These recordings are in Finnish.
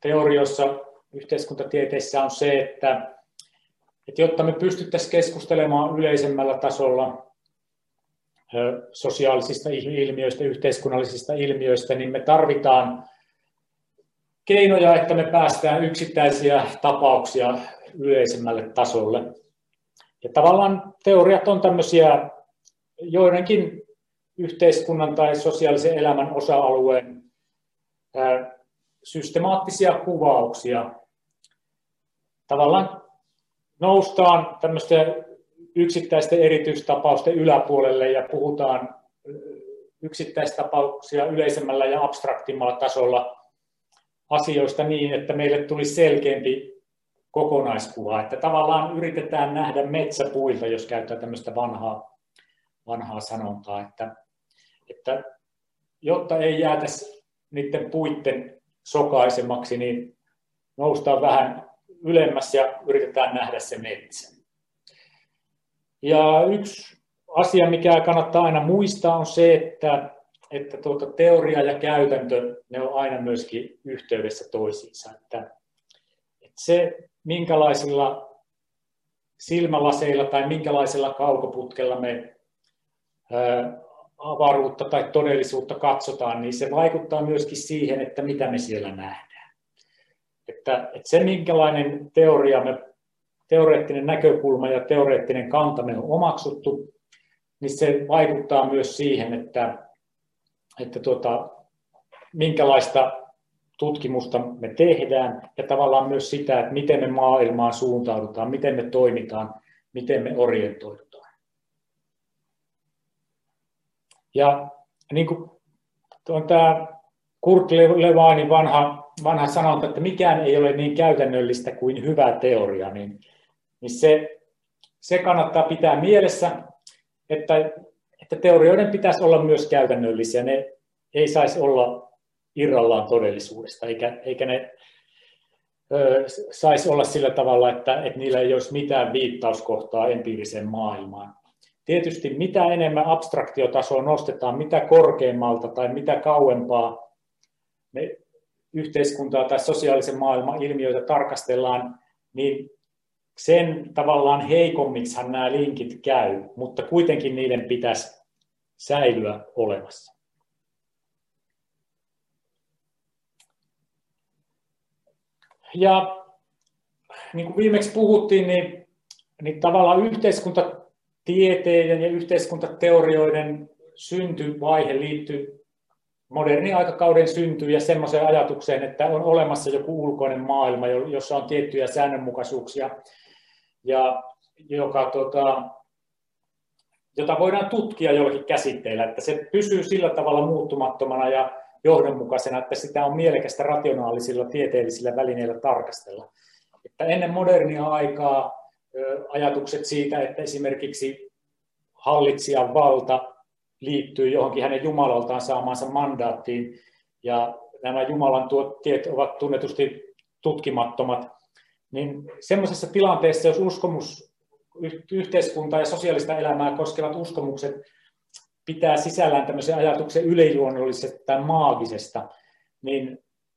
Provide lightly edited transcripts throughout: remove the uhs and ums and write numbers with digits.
teorioissa, yhteiskuntatieteissä on se, että jotta me pystyttäisiin keskustelemaan yleisemmällä tasolla sosiaalisista ilmiöistä, yhteiskunnallisista ilmiöistä, niin me tarvitaan keinoja, että me päästään yksittäisiä tapauksia yleisemmälle tasolle. Ja tavallaan teoriat on tämmöisiä joidenkin yhteiskunnan tai sosiaalisen elämän osa-alueen systemaattisia kuvauksia. Tavallaan noustaan tämmöisten yksittäisten erityistapausten yläpuolelle ja puhutaan yksittäistapauksia yleisemmällä ja abstraktimmalla tasolla asioista niin, että meille tuli selkeämpi kokonaiskuva. Että tavallaan yritetään nähdä metsäpuilta, jos käytetään tämmöistä vanhaa sanontaa, että jotta ei jäätäisi niiden puitten sokaisemmaksi, niin noustaan vähän ylemmäs ja yritetään nähdä se metsä. Ja yksi asia, mikä kannattaa aina muistaa, on se, että teoria ja käytäntö, ne on aina myöskin yhteydessä toisiinsa. Että se, minkälaisilla silmälaseilla tai minkälaisella kaukoputkella me avaruutta tai todellisuutta katsotaan, niin se vaikuttaa myöskin siihen, että mitä me siellä nähdään. Että se, minkälainen teoreettinen näkökulma ja teoreettinen kanta me on omaksuttu, niin se vaikuttaa myös siihen, että minkälaista tutkimusta me tehdään ja tavallaan myös sitä, että miten me maailmaan suuntaudutaan, miten me toimitaan, miten me orientoidutaan. Ja niin kuin on tämä Kurt Lewinin vanha sanonta, että mikään ei ole niin käytännöllistä kuin hyvä teoria, niin se kannattaa pitää mielessä, että teorioiden pitäisi olla myös käytännöllisiä. Ne ei saisi olla irrallaan todellisuudesta, eikä ne saisi olla sillä tavalla, että niillä ei olisi mitään viittauskohtaa empiiriseen maailmaan. Tietysti mitä enemmän abstraktiotasoa nostetaan, mitä korkeammalta tai mitä kauempaa me yhteiskuntaa tai sosiaalisen maailman ilmiöitä tarkastellaan, niin sen tavallaan heikommiksihan nämä linkit käy, mutta kuitenkin niiden pitäisi säilyä olemassa. Ja niin kuin viimeksi puhuttiin, niin tavallaan yhteiskuntatieteiden ja yhteiskuntateorioiden syntyvaihe liittyy modernin aikakauden syntyyn ja semmoiseen ajatukseen, että on olemassa joku ulkoinen maailma, jossa on tiettyjä säännönmukaisuuksia, ja jota voidaan tutkia jollakin käsitteellä, että se pysyy sillä tavalla muuttumattomana ja johdonmukaisena, että sitä on mielekästä rationaalisilla tieteellisillä välineillä tarkastella. Että ennen modernia aikaa ajatukset siitä, että esimerkiksi hallitsijan valta liittyy johonkin hänen Jumalaltaan saamaansa mandaattiin, ja nämä Jumalan tiet ovat tunnetusti tutkimattomat, niin semmoisessa tilanteessa, jos yhteiskuntaa ja sosiaalista elämää koskevat uskomukset pitää sisällään tämmöisen ajatuksen yliluonnollisesta tai maagisesta, niin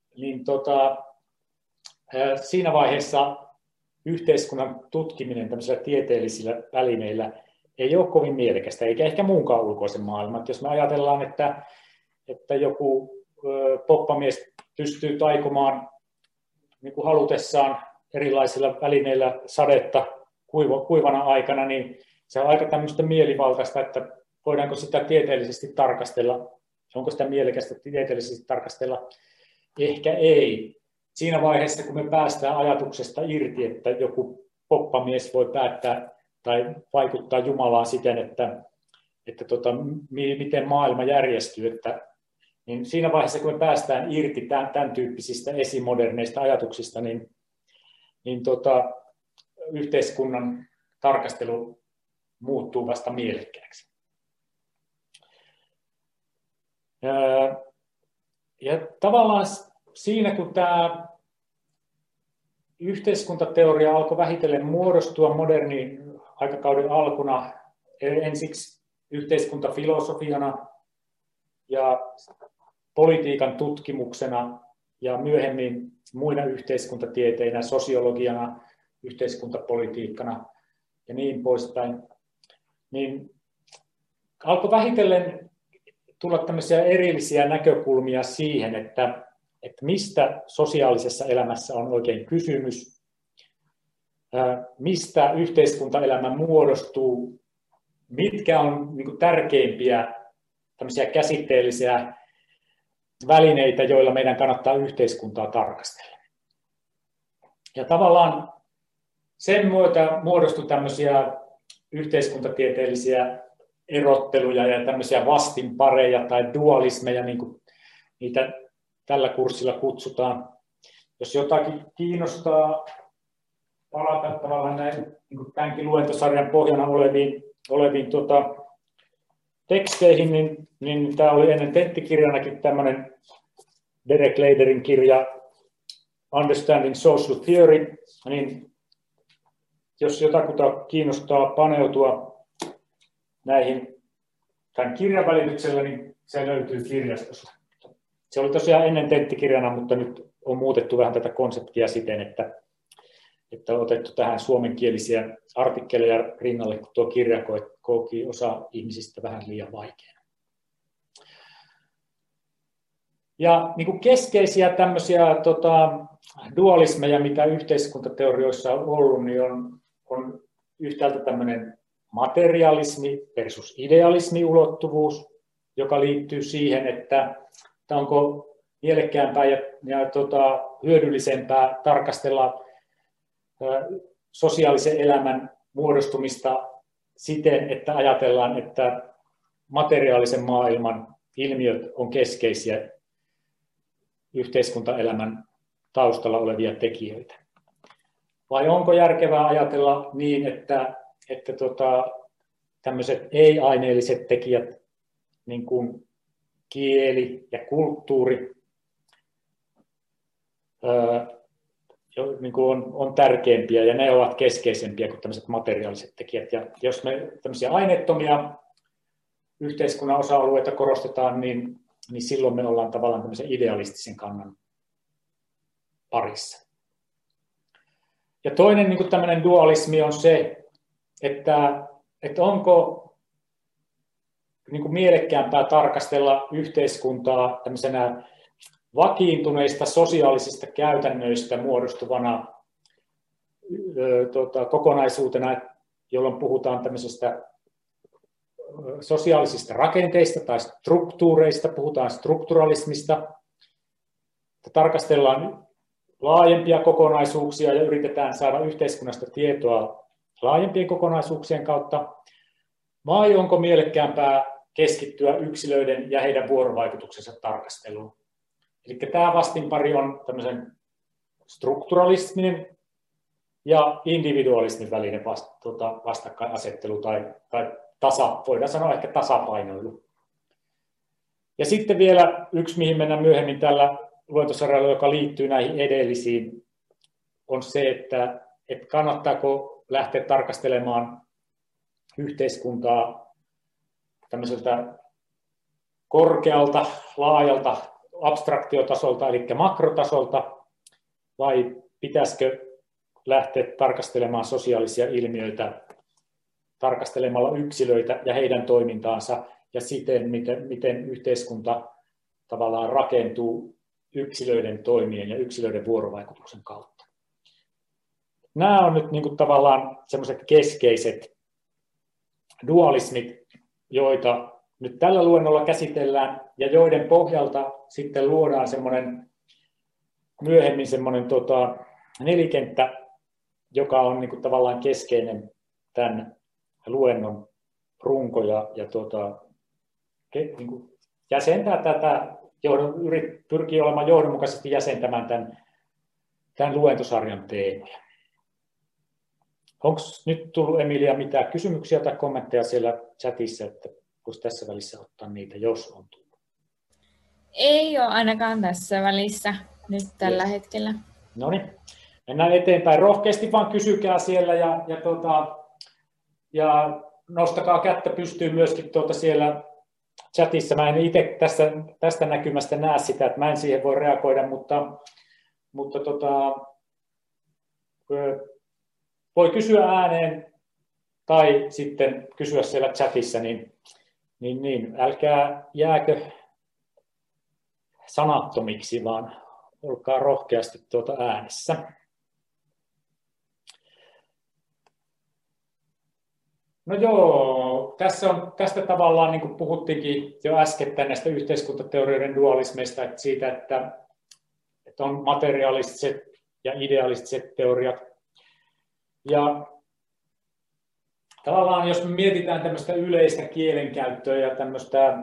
siinä vaiheessa yhteiskunnan tutkiminen tämmöisillä tieteellisillä välineillä ei ole kovin mielekästä, eikä ehkä muunkaan ulkoisen maailman. Jos me ajatellaan, että joku poppamies pystyy taikomaan niin kuin halutessaan erilaisilla välineillä sadetta kuivana aikana, niin se on aika tämmöistä mielivaltaista, että voidaanko sitä tieteellisesti tarkastella, onko sitä mielekästä tieteellisesti tarkastella, ehkä ei. Siinä vaiheessa, kun me päästään ajatuksesta irti, että joku poppamies voi päättää tai vaikuttaa Jumalaan siten, että miten maailma järjestyy, niin siinä vaiheessa, kun me päästään irti tämän tyyppisistä esimoderneista ajatuksista, niin yhteiskunnan tarkastelu muuttuu vasta mielekkääksi. Ja tavallaan siinä, kun tämä yhteiskuntateoria alkoi vähitellen muodostua modernin aikakauden alkuna ensiksi yhteiskuntafilosofiana ja politiikan tutkimuksena ja myöhemmin muina yhteiskuntatieteinä, sosiologiana, yhteiskuntapolitiikkana ja niin poispäin, niin alkoi vähitellen tulla tämmöisiä erillisiä näkökulmia siihen, että mistä sosiaalisessa elämässä on oikein kysymys, mistä yhteiskuntaelämä muodostuu, mitkä on niin kuin tärkeimpiä tämmöisiä käsitteellisiä välineitä, joilla meidän kannattaa yhteiskuntaa tarkastella. Ja tavallaan sen myötä muodostui tämmöisiä yhteiskuntatieteellisiä erotteluja ja tämmöisiä vastinpareja tai dualismeja, niin kuin niitä tällä kurssilla kutsutaan. Jos jotakin kiinnostaa palata tavallaan näin niin tämänkin luentosarjan pohjana oleviin teksteihin, niin tämä oli ennen tenttikirjanakin tämmöinen Derek Lederin kirja Understanding Social Theory, niin jos jotakuta kiinnostaa paneutua näihin tämän kirjan välityksellä, niin se löytyy kirjastosta. Se oli tosiaan ennen tenttikirjana, mutta nyt on muutettu vähän tätä konseptia siten, että on otettu tähän suomenkielisiä artikkeleja rinnalle, kun tuo kirja koki osa ihmisistä vähän liian vaikeana. Ja niin kuin keskeisiä tämmöisiä dualismeja, mitä yhteiskuntateorioissa on ollut, niin on yhtäältä tämmöinen materialismi versus idealismi ulottuvuus, joka liittyy siihen, että onko mielekkäämpää ja hyödyllisempää tarkastella sosiaalisen elämän muodostumista siten, että ajatellaan, että materiaalisen maailman ilmiöt on keskeisiä yhteiskuntaelämän taustalla olevia tekijöitä. Vai onko järkevää ajatella niin, että tämmöiset ei-aineelliset tekijät, niin kuin kieli ja kulttuuri, niin kuin on tärkeimpiä ja ne ovat keskeisempiä kuin tämmöiset materiaaliset tekijät. Ja jos me tämmöisiä aineettomia yhteiskunnan osa-alueita korostetaan, niin silloin me ollaan tavallaan tämmöisen idealistisen kannan parissa. Ja toinen niin kuin tämmöinen dualismi on se, että onko niin kuin mielekkäämpää tarkastella yhteiskuntaa tämmöisenä vakiintuneista sosiaalisista käytännöistä muodostuvana kokonaisuutena, jolloin puhutaan tämmöisestä sosiaalisista rakenteista tai struktuureista, puhutaan strukturalismista, tarkastellaan laajempia kokonaisuuksia ja yritetään saada yhteiskunnasta tietoa laajempien kokonaisuuksien kautta, vai onko mielekkäämpää keskittyä yksilöiden ja heidän vuorovaikutuksensa tarkasteluun. Eli tämä vastinpari on tämmöisen strukturalismin ja individualismin välinen vastakkainasettelu tai voidaan sanoa ehkä tasapainoilu. Ja sitten vielä yksi, mihin mennään myöhemmin tällä luentosarjalla, joka liittyy näihin edellisiin, on se, että kannattaako lähteä tarkastelemaan yhteiskuntaa tämmöiseltä korkealta, laajalta abstraktiotasolta, eli makrotasolta, vai pitäisikö lähteä tarkastelemaan sosiaalisia ilmiöitä tarkastelemalla yksilöitä ja heidän toimintaansa ja siten, miten yhteiskunta tavallaan rakentuu yksilöiden toimien ja yksilöiden vuorovaikutuksen kautta. Nämä on nyt niin kuin tavallaan sellaiset keskeiset dualismit, joita nyt tällä luennolla käsitellään ja joiden pohjalta sitten luodaan myöhemmin semmoinen nelikenttä, joka on niin kuin tavallaan keskeinen tämän luennon runko ja niin kuin jäsentää tätä, pyrkii olemaan johdonmukaisesti jäsentämään tämän luentosarjan teemoja. Onko nyt tullut, Emilia, mitään kysymyksiä tai kommentteja siellä chatissa, että voisi tässä välissä ottaa niitä, jos on tullut? Ei ole ainakaan tässä välissä nyt tällä hetkellä. No niin, mennään eteenpäin. Rohkeasti vaan kysykää siellä ja nostakaa kättä pystyyn myöskin siellä chatissa. Mä en itse tästä näkymästä näe sitä, että mä en siihen voi reagoida, mutta voi kysyä ääneen tai sitten kysyä siellä chatissa, niin älkää jääkö sanattomiksi, vaan olkaa rohkeasti äänessä. No joo, tästä tavallaan niin kuin puhuttiinkin jo äskettäin näistä yhteiskuntateorioiden dualismeista, että siitä, että on materialistiset ja idealistiset teoriat. Ja tavallaan jos me mietitään tämmöistä yleistä kielenkäyttöä ja tämmöistä,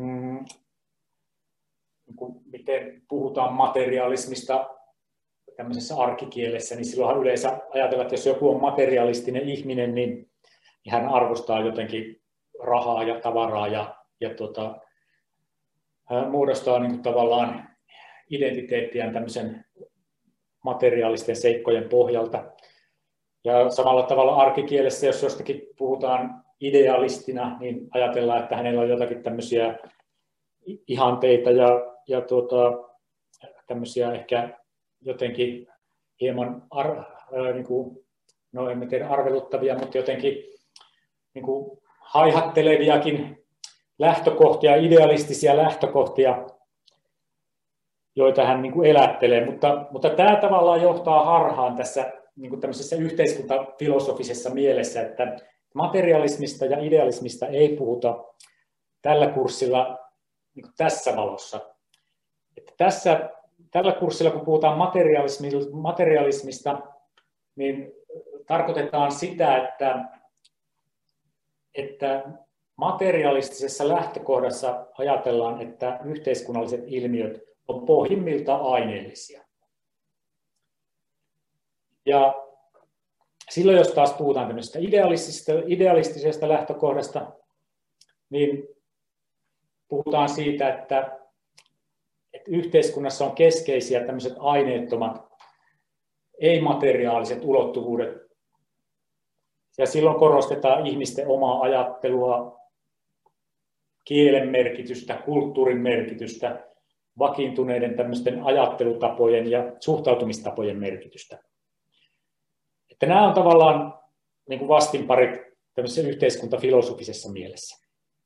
miten puhutaan materialismista tämmöisessä arkikielessä, niin silloinhan yleensä ajatellaan, että jos joku on materialistinen ihminen, niin hän arvostaa jotenkin rahaa ja tavaraa ja muodostaa niin kuin tavallaan identiteettiään tämmöisen materiaalisten seikkojen pohjalta. Ja samalla tavalla arkikielessä, jos jostakin puhutaan idealistina, niin ajatellaan, että hänellä on jotakin tämmöisiä ihanteita ja tämmöisiä ehkä jotenkin hieman niin kuin, no emme tiedä arveluttavia, mutta jotenkin niin kuin haihatteleviakin lähtökohtia, idealistisia lähtökohtia, joita hän niin kuin elättelee. Mutta tämä tavallaan johtaa harhaan tässä niin kuin tämmöisessä yhteiskuntafilosofisessa mielessä, että materialismista ja idealismista ei puhuta tällä kurssilla niin kuin tässä valossa. Että tällä kurssilla, kun puhutaan materialismista, niin tarkoitetaan sitä, että materialistisessa lähtökohdassa ajatellaan, että yhteiskunnalliset ilmiöt on pohjimmiltaan aineellisia. Ja silloin, jos taas puhutaan tämmöisestä idealistisesta lähtökohdasta, niin puhutaan siitä, että yhteiskunnassa on keskeisiä tämmöiset aineettomat, ei-materiaaliset ulottuvuudet. Ja silloin korostetaan ihmisten omaa ajattelua, kielen merkitystä, kulttuurin merkitystä, vakiintuneiden tämmöisten ajattelutapojen ja suhtautumistapojen merkitystä. Että nämä on tavallaan niin kuin vastinparit tämmöisessä yhteiskuntafilosofisessa mielessä.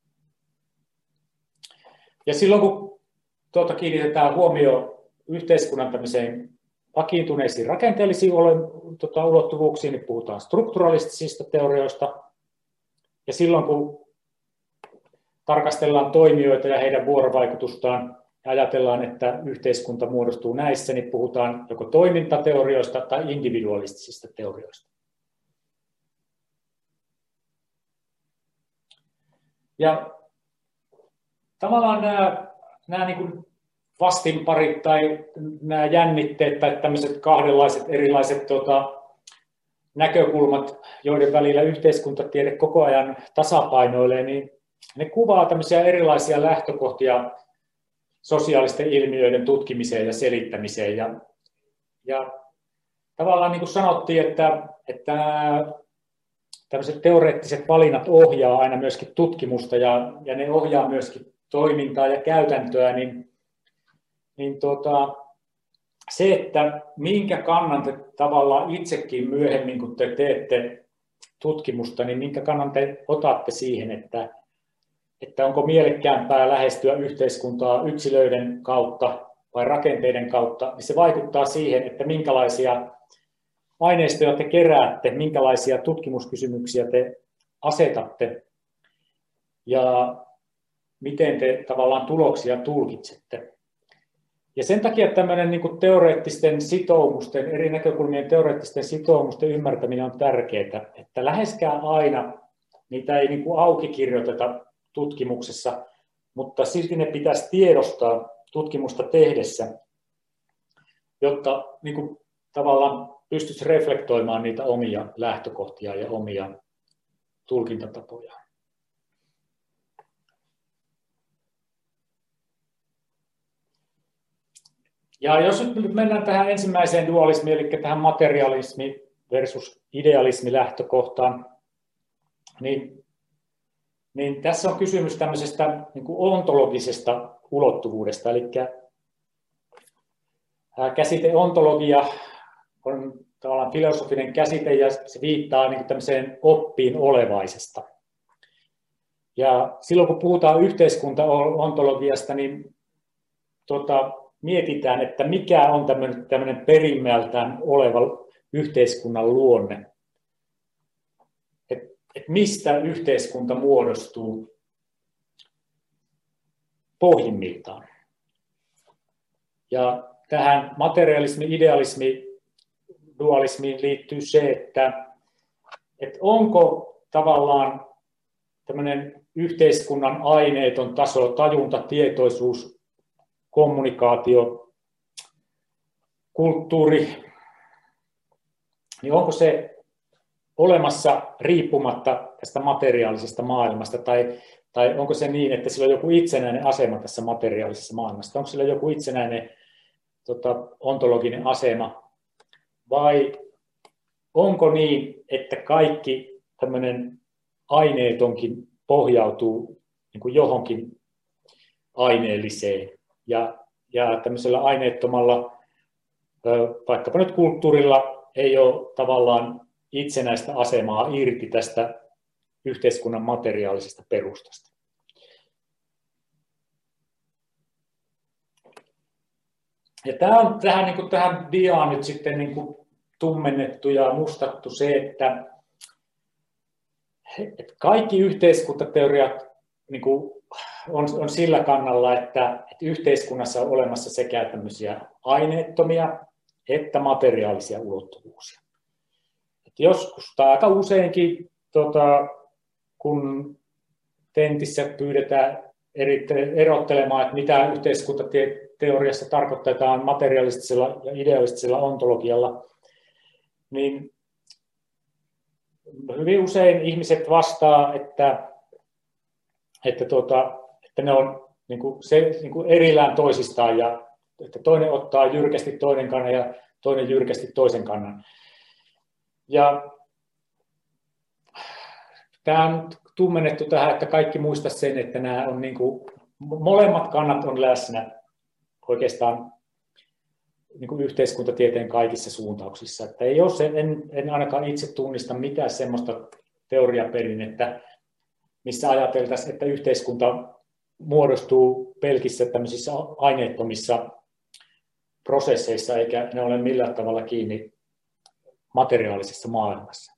Ja silloin kun kiinnitetään huomioon yhteiskunnan tämmöiseen vakiintuneisiin rakenteellisiin ulottuvuuksiin, niin puhutaan strukturalistisista teorioista. Ja silloin kun tarkastellaan toimijoita ja heidän vuorovaikutustaan ja ajatellaan, että yhteiskunta muodostuu näissä, niin puhutaan joko toimintateorioista tai individualistisista teorioista. Ja tavallaan nämä niin kuin vastinparit tai nämä jännitteet tai tämmöiset kahdenlaiset erilaiset näkökulmat, joiden välillä yhteiskuntatiede koko ajan tasapainoilee, niin ne kuvaa tämmöisiä erilaisia lähtökohtia sosiaalisten ilmiöiden tutkimiseen ja selittämiseen. Ja tavallaan niin kuin sanottiin, että tämmöiset teoreettiset valinnat ohjaa aina myöskin tutkimusta ja ne ohjaa myöskin toimintaa ja käytäntöä, niin se, että minkä kannan te tavallaan itsekin myöhemmin, kun te teette tutkimusta, niin minkä kannan te otatte siihen, että onko mielekkäämpää lähestyä yhteiskuntaa yksilöiden kautta vai rakenteiden kautta, niin se vaikuttaa siihen, että minkälaisia aineistoja te keräätte, minkälaisia tutkimuskysymyksiä te asetatte ja miten te tavallaan tuloksia tulkitsette. Ja sen takia tämmöinen niin kuin teoreettisten sitoumusten, eri näkökulmien teoreettisten sitoumusten ymmärtäminen on tärkeää, että läheskään aina niitä ei niin kuin auki kirjoiteta tutkimuksessa, mutta silti ne pitäisi tiedostaa tutkimusta tehdessä, jotta niin kuin tavallaan pystyisi reflektoimaan niitä omia lähtökohtia ja omia tulkintatapoja. Ja jos nyt mennään tähän ensimmäiseen dualismiin, eli tähän materialismi versus idealismi lähtökohtaan, niin niin tässä on kysymys tämmöisestä niin kuin ontologisesta ulottuvuudesta. Eli käsite ontologia on tavallaan filosofinen käsite ja se viittaa niin kuin tämmöiseen oppiin olevaisesta. Ja silloin kun puhutaan yhteiskuntaontologiasta, niin mietitään, että mikä on tämmöinen perimmältään oleva yhteiskunnan luonne. Et mistä yhteiskunta muodostuu pohjimmiltaan. Ja tähän materialismi, idealismi, dualismiin liittyy se, että onko tavallaan tämmöinen yhteiskunnan aineeton taso, tajunta, tietoisuus, kommunikaatio, kulttuuri, niin onko se olemassa riippumatta tästä materiaalisesta maailmasta, tai onko se niin, että sillä on joku itsenäinen asema tässä materiaalisessa maailmassa, onko sillä joku itsenäinen ontologinen asema, vai onko niin, että kaikki tämmöinen aineetonkin pohjautuu niin kuin johonkin aineelliseen, ja tämmöisellä aineettomalla, vaikkapa nyt kulttuurilla, ei ole tavallaan itsenäistä asemaa irti tästä yhteiskunnan materiaalisesta perustasta. Ja tähän diaan nyt sitten niin kuin tummennettu ja mustattu se, että kaikki yhteiskuntateoriat niin kuin on sillä kannalla, että yhteiskunnassa on olemassa sekä tämmöisiä aineettomia että materiaalisia ulottuvuuksia. Joskus tai aika useinkin, kun tentissä pyydetään erottelemaan, että mitä yhteiskuntateoriassa tarkoitetaan materialistisella ja idealistisella ontologialla, niin hyvin usein ihmiset vastaa, että ne on niin kuin erillään toisistaan ja että toinen ottaa jyrkästi toinen kannan ja toinen jyrkästi toisen kannan. Ja tämä on tummennettu tähän, että kaikki muista sen, että nämä on niin kuin, molemmat kannat on läsnä oikeastaan niin kuin yhteiskuntatieteen kaikissa suuntauksissa. Että ei ole en ainakaan itse tunnista mitään semmoista teoriaperinnettä, missä ajateltaisiin, että yhteiskunta muodostuu pelkissä tämmöisissä aineettomissa prosesseissa, eikä ne ole millään tavalla kiinni materiaalisessa maailmassa.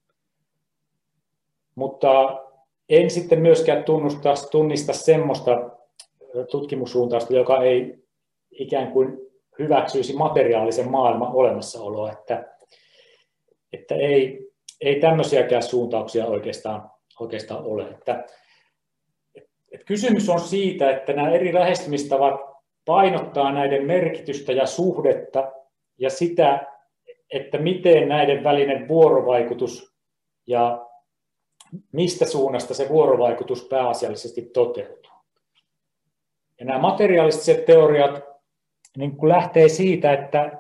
Mutta en sitten myöskään tunnista semmoista tutkimussuuntausta, joka ei ikään kuin hyväksyisi materiaalisen maailman olemassaoloa, että ei tämmöisiäkään suuntauksia oikeastaan ole. Että kysymys on siitä, että nämä eri lähestymistavat painottaa näiden merkitystä ja suhdetta ja sitä, että miten näiden välinen vuorovaikutus ja mistä suunnasta se vuorovaikutus pääasiallisesti toteutuu. Ja nämä materialistiset teoriat niin kuin lähtee siitä, että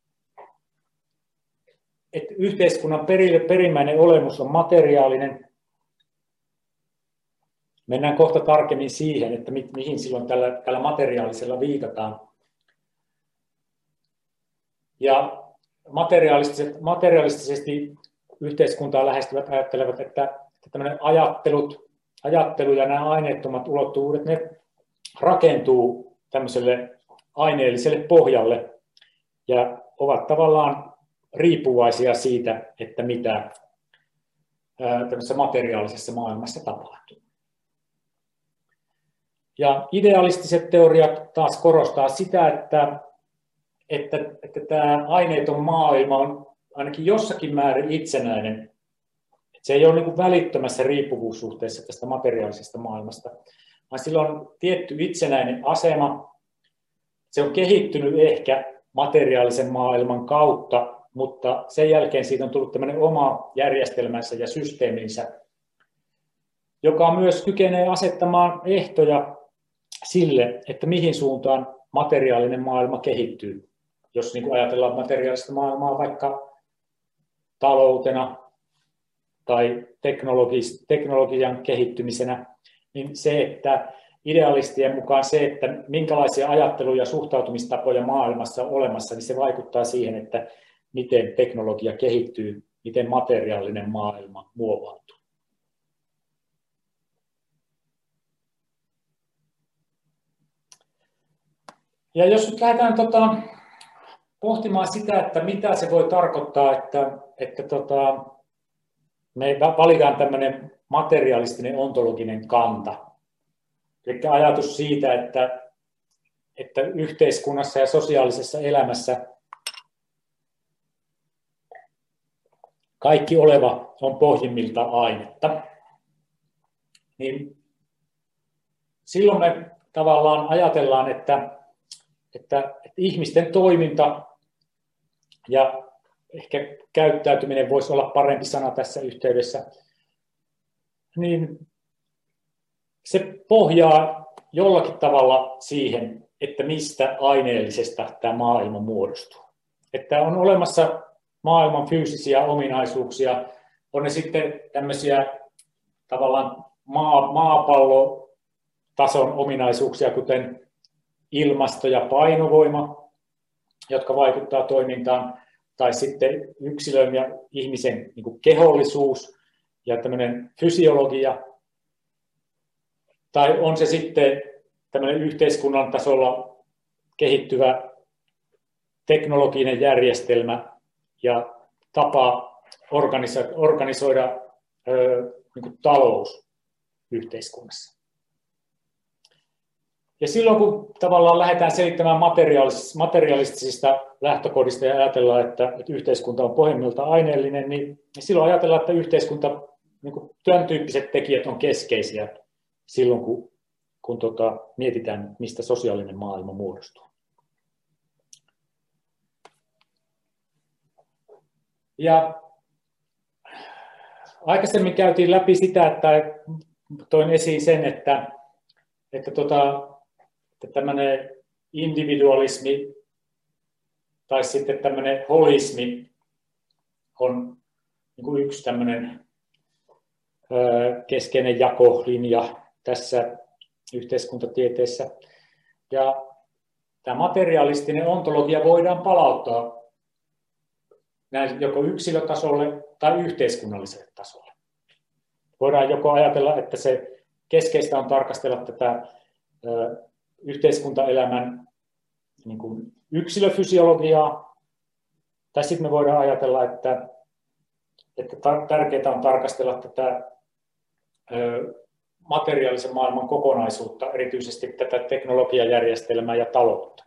yhteiskunnan perimmäinen olemus on materiaalinen. Mennään kohta tarkemmin siihen, että mihin silloin tällä materiaalisella viitataan. Ja materialistisesti yhteiskuntaa lähestyvät ajattelevat, että tämmöinen ajattelu ja nämä aineettomat ulottuvuudet, ne rakentuu tämmöiselle aineelliselle pohjalle ja ovat tavallaan riippuvaisia siitä, että mitä tämmöisessä materiaalisessa maailmassa tapahtuu. Ja idealistiset teoriat taas korostaa sitä, että tämä aineeton maailma on ainakin jossakin määrin itsenäinen. Se ei ole niin kuin välittömässä riippuvuussuhteessa tästä materiaalisesta maailmasta, vaan sillä on tietty itsenäinen asema. Se on kehittynyt ehkä materiaalisen maailman kautta, mutta sen jälkeen siitä on tullut tämmöinen oma järjestelmänsä ja systeeminsä, joka myös kykenee asettamaan ehtoja sille, että mihin suuntaan materiaalinen maailma kehittyy. Jos niin kuin ajatellaan materiaalista maailmaa vaikka taloutena tai teknologian kehittymisenä, niin se, että idealistien mukaan se, että minkälaisia ajattelu- ja suhtautumistapoja maailmassa on olemassa, niin se vaikuttaa siihen, että miten teknologia kehittyy, miten materiaalinen maailma muovautuu. Ja jos nyt lähdetään pohtimaan sitä, että mitä se voi tarkoittaa, että me valitaan tämmöinen materialistinen ontologinen kanta. Eli ajatus siitä, että yhteiskunnassa ja sosiaalisessa elämässä kaikki oleva on pohjimmilta ainetta. Niin silloin me tavallaan ajatellaan, että ihmisten toiminta ja ehkä käyttäytyminen voisi olla parempi sana tässä yhteydessä, niin se pohjaa jollakin tavalla siihen, että mistä aineellisesta tämä maailma muodostuu. Että on olemassa maailman fyysisiä ominaisuuksia, on ne sitten tämmöisiä tavallaan maapallotason ominaisuuksia, kuten ilmasto ja painovoima, jotka vaikuttaa toimintaan, tai sitten yksilön ja ihmisen niin kuin kehollisuus ja tämmöinen fysiologia, tai on se sitten tämmöinen yhteiskunnan tasolla kehittyvä teknologinen järjestelmä ja tapa organisoida niin kuin talous yhteiskunnassa. Ja silloin kun tavallaan lähdetään selittämään materialistisista lähtökohdista ja ajatellaan, että yhteiskunta on pohjimmiltaan aineellinen, niin silloin ajatellaan, että yhteiskunta, niin kuin tämän tyyppiset tekijät on keskeisiä silloin, kun mietitään, mistä sosiaalinen maailma muodostuu. Ja aikaisemmin käytiin läpi sitä, että toin esiin sen, että tämmöinen individualismi tai sitten tämmöinen holismi on niin kuin yksi tämmöinen keskeinen jakolinja tässä yhteiskuntatieteessä. Ja tämä materialistinen ontologia voidaan palauttaa joko yksilötasolle tai yhteiskunnalliselle tasolle. Voidaan joko ajatella, että se keskeistä on tarkastella tätä yhteiskuntaelämän niin kuin yksilöfysiologiaa, tai sitten me voidaan ajatella, että tärkeää on tarkastella tätä materiaalisen maailman kokonaisuutta, erityisesti tätä teknologiajärjestelmää ja taloutta.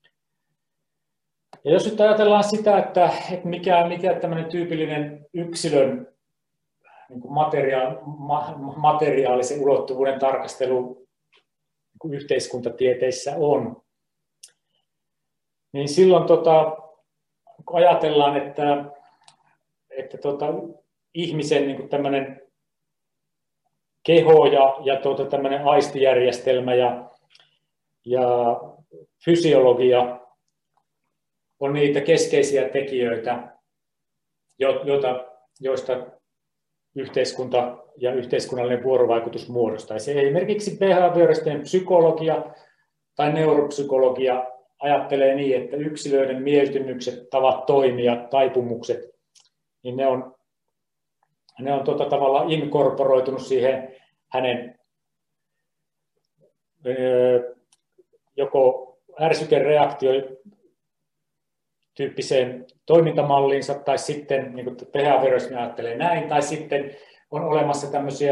Ja jos nyt ajatellaan sitä, että mikä tämmöinen tyypillinen yksilön niin kuin materiaalisen ulottuvuuden tarkastelu yhteiskuntatieteissä on, niin silloin kun ajatellaan, että ihmisen niin kuin tämmöinen keho ja tämmöinen aistijärjestelmä ja fysiologia on niitä keskeisiä tekijöitä, joista yhteiskunta ja yhteiskunnallinen vuorovaikutus muodostaisi. Esimerkiksi behavioristinen psykologia tai neuropsykologia ajattelee niin, että yksilöiden mieltymykset, tavat toimia, taipumukset, niin ne on tavallaan inkorporoitunut siihen hänen joko ärsykereaktio tyyppiseen toimintamalliinsa, tai sitten, niin kuin behaviorismi ajattelee näin, tai sitten on olemassa tämmöisiä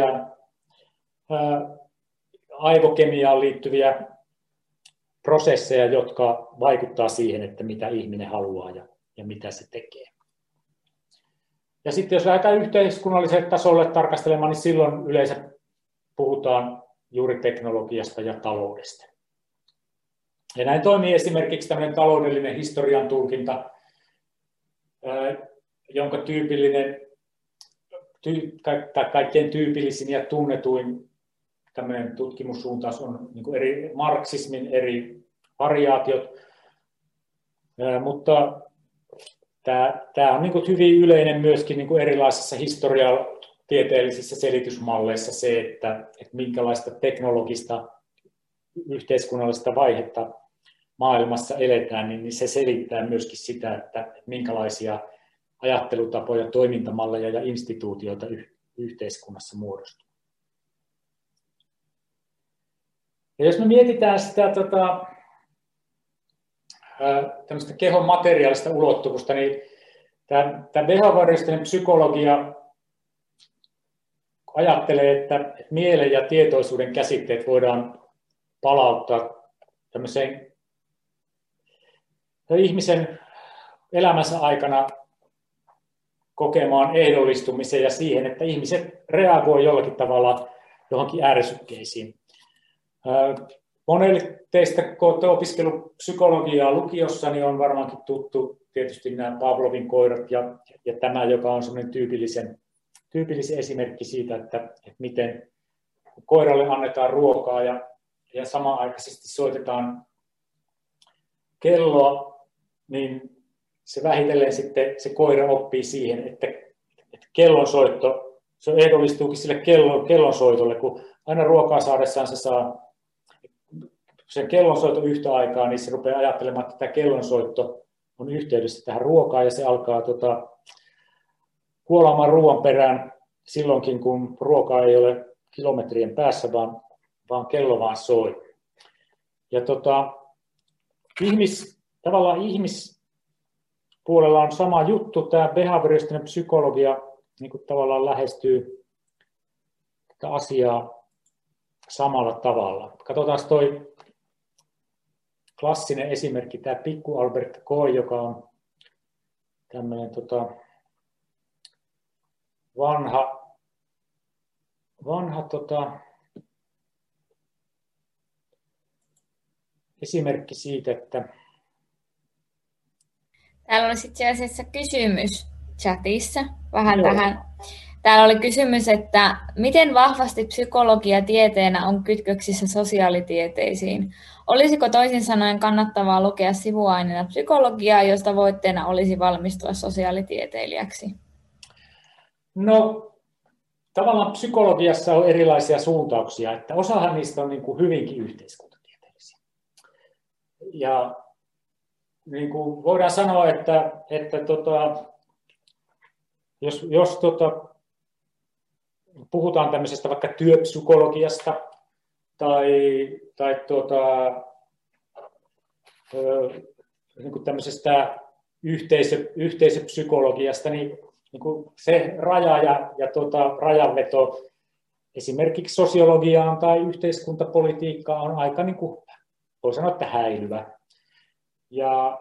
aivokemiaan liittyviä prosesseja, jotka vaikuttaa siihen, että mitä ihminen haluaa ja mitä se tekee. Ja sitten jos lähdetään yhteiskunnalliselle tasolle tarkastelemaan, niin silloin yleensä puhutaan juuri teknologiasta ja taloudesta. Ja näin toimii esimerkiksi tämmöinen taloudellinen historian tulkinta, jonka kaikkein tyypillisin ja tunnetuin tämmöinen tutkimussuuntaus on niin kuin marksismin eri variaatiot, mutta tämä on niin kuin hyvin yleinen myöskin niin kuin erilaisissa tieteellisissä selitysmalleissa se, että minkälaista teknologista yhteiskunnallista vaihetta maailmassa eletään, niin se selittää myöskin sitä, että minkälaisia ajattelutapoja, toimintamalleja ja instituutioita yhteiskunnassa muodostuu. Ja jos me mietitään sitä tämmöistä kehon materiaalista ulottuvuutta, niin tämä behavioristinen psykologia ajattelee, että mielen ja tietoisuuden käsitteet voidaan palauttaa tämmöiseen ihmisen elämänsä aikana kokemaan ehdollistumiseen ja siihen, että ihmiset reagoivat jollakin tavalla johonkin ärsykkeisiin. Monelle teistä, kun olette opiskellut psykologiaa lukiossa, niin on varmaankin tuttu tietysti nämä Pavlovin koirat ja tämä, joka on semmoinen tyypillisen esimerkki siitä, että miten koiralle annetaan ruokaa ja samanaikaisesti soitetaan kelloa, niin se vähitellen sitten se koira oppii siihen, että kellonsoitto, se ehdollistuukin sille kellonsoitolle, kun aina ruokaa saadessaan se saa sen kellonsoiton yhtä aikaa, niin se rupeaa ajattelemaan, että tämä kellonsoitto on yhteydessä tähän ruokaan ja se alkaa kuolaamaan ruoan perään silloinkin, kun ruoka ei ole kilometrien päässä, vaan kello vaan soi. Ja tavallaan ihmispuolella on sama juttu. Tämä behavioristinen psykologia niin kuin tavallaan lähestyy tätä asiaa samalla tavalla. Katsotaan toi klassinen esimerkki, tämä pikku Albert Coe, joka on tämmöinen vanha esimerkki siitä, että täällä olisi itse asiassa kysymys chatissa vähän tähän. Täällä oli kysymys, että miten vahvasti psykologia tieteenä on kytköksissä sosiaalitieteisiin? Olisiko toisin sanoen kannattavaa lukea sivuaineena psykologiaa, jos tavoitteena olisi valmistua sosiaalitieteilijäksi? No, tavallaan psykologiassa on erilaisia suuntauksia, että osahan niistä on niin kuin hyvinkin yhteiskuntatieteellisiä. Ja niin kuin voidaan sanoa, että jos puhutaan tämmöisestä vaikka työpsykologiasta tai niin kuin tämmöisestä yhteisöpsykologiasta, niin kuin se raja ja rajanveto esimerkiksi sosiologiaan tai yhteiskuntapolitiikkaan on aika, niin kuin, voi sanoa, että häilyvä. Ja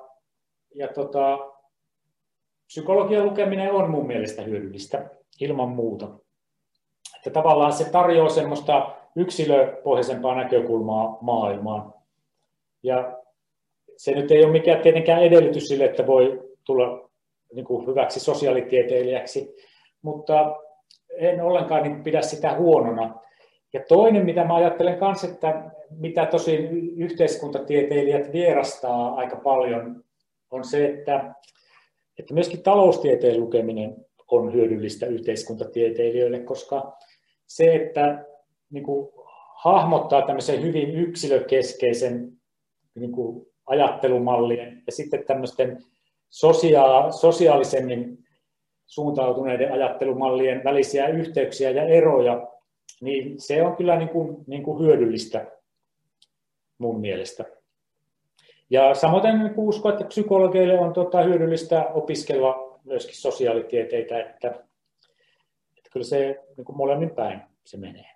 psykologian lukeminen on mun mielestä hyödyllistä ilman muuta. Että tavallaan se tarjoaa semmoista yksilöpohjaisempaa näkökulmaa maailmaan. Ja se nyt ei ole mikään tietenkään edellytys sille, että voi tulla niin kuin hyväksi sosiaalitieteilijäksi, mutta en ollenkaan pidä sitä huonona. Ja toinen, mitä mä ajattelen kanssa, että mitä tosin yhteiskuntatieteilijät vierastaa aika paljon, on se, että myöskin taloustieteen lukeminen on hyödyllistä yhteiskuntatieteilijöille, koska se, että niin kuin hahmottaa tämmöisen hyvin yksilökeskeisen niin kuin ajattelumallien ja sitten tämmöisten sosiaalisemmin suuntautuneiden ajattelumallien välisiä yhteyksiä ja eroja, niin se on kyllä niin kuin hyödyllistä mun mielestä. Ja samoin uskon, että psykologeille on hyödyllistä opiskella myöskin sosiaalitieteitä, että kyllä se niin kuin molemmin päin se menee.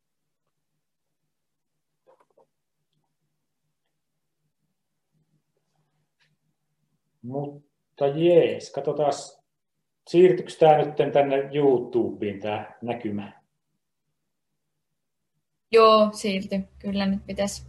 Mutta jees, katsotaan, siirtyykö tämä nyt tänne YouTubeen tämä näkymä? Joo, siirtyi. Kyllä nyt pitäisi.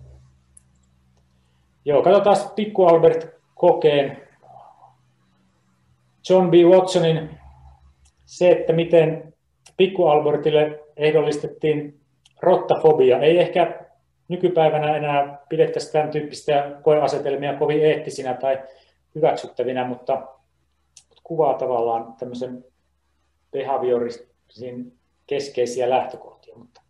Joo, katsotaan pikku Albert Kokeen, John B. Watsonin, se, että miten pikku Albertille ehdollistettiin rottafobia. Ei ehkä nykypäivänä enää pidettäisi tämän tyyppistä koeasetelmia kovin eettisinä tai hyväksyttävinä, mutta kuvaa tavallaan tämmöisen behaviorisin keskeisiä lähtökohtia, mutta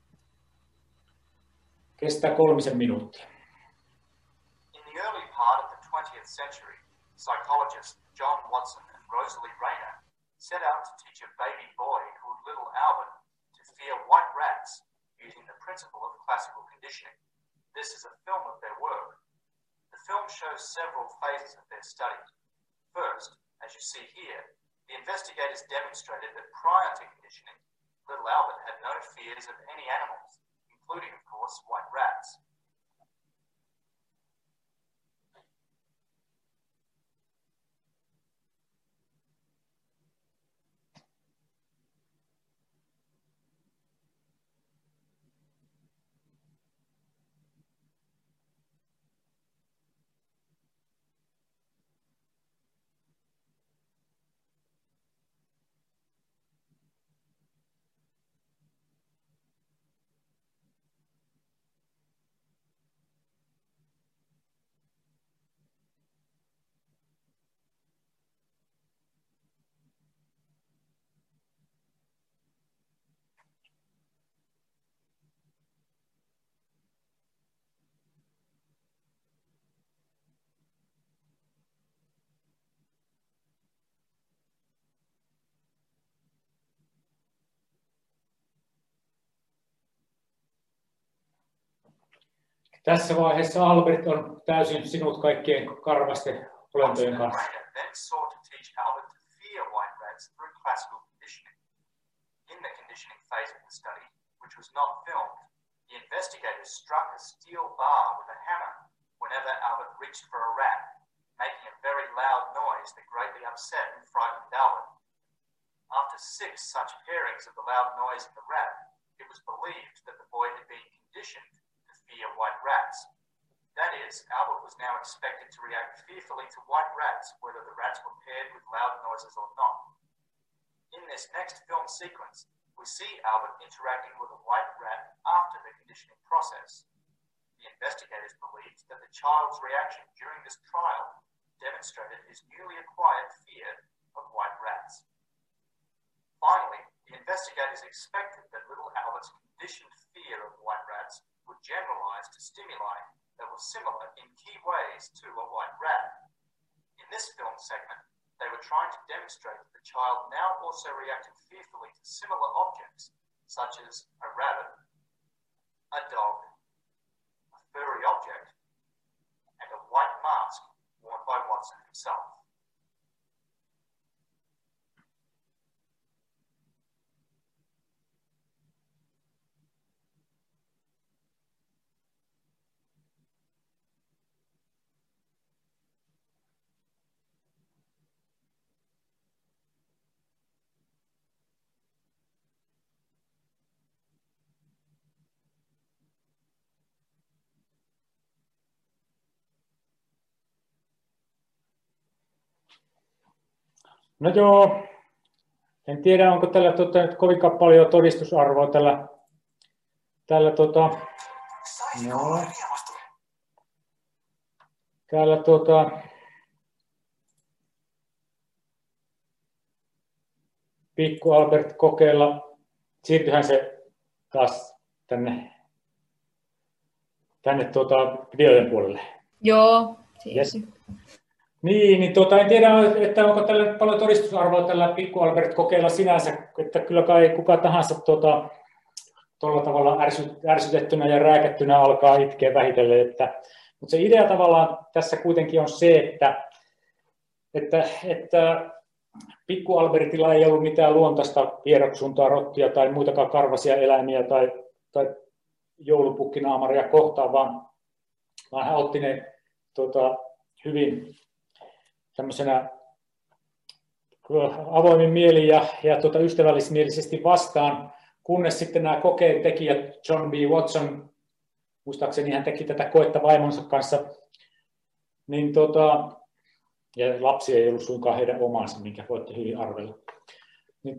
kestää 3 minuuttia. In the early part of the 20th century, psychologists John Watson and Rosalie Rayner set out to teach a baby boy called Little Albert to fear white rats using the principle of classical conditioning. This is a film of their work. The film shows several phases of their study. First, as you see here, the investigators demonstrated that prior to conditioning, Little Albert had no fears of any animals, including, of course, white rats. Tässä vaiheessa Albert on täysin sinut kaikkien karvasten olentojen kanssa. Then sought to teach Albert to fear white rats through classical conditioning. In the conditioning phase of the study, which was not filmed, the investigators struck a steel bar with a hammer whenever Albert reached for a rat, making a very loud noise that greatly upset and frightened Albert. After 6 such pairings of the loud noise and the rat, it was believed that the boy had been conditioned to fear white rats. That is, Albert was now expected to react fearfully to white rats, whether the rats were paired with loud noises or not. In this next film sequence, we see Albert interacting with a white rat after the conditioning process. The investigators believed that the child's reaction during this trial demonstrated his newly acquired fear of white rats. Finally, the investigators expected that little Albert's conditioned fear of white rats would generalize to stimuli that were similar in key ways to a white rat. In this film segment, they were trying to demonstrate that the child now also reacted fearfully to similar objects, such as a rabbit, a dog, a furry object, and a white mask worn by Watson himself. No joo, en tiedä onko tällä nyt kovinkaan paljon todistusarvoa tällä pikku Albert kokeilla. Siirtyihän se taas tänne videoiden puolelle. Joo, yes. Niin, en tiedä, että onko tällä paljon todistusarvoa tällä pikku Albert kokeilla sinänsä, että kyllä kai kuka tahansa tuolla tavalla ärsytettynä ja rääkättynä alkaa itkeä vähitellen. Mutta se idea tavallaan tässä kuitenkin on se, että pikku Albertilla ei ollut mitään luontaista vieroksuntaa, rottia tai muitakaan karvaisia eläimiä tai joulupukkinaamaria kohtaan, vaan hän otti ne hyvin tämmöisenä avoimin mielin ja ystävällismielisesti vastaan, kunnes sitten nämä kokeen tekijät John B. Watson, muistaakseni hän teki tätä koetta vaimonsa kanssa, niin ja lapsi ei ollut suinkaan heidän omansa, minkä voitte hyvin arvella, niin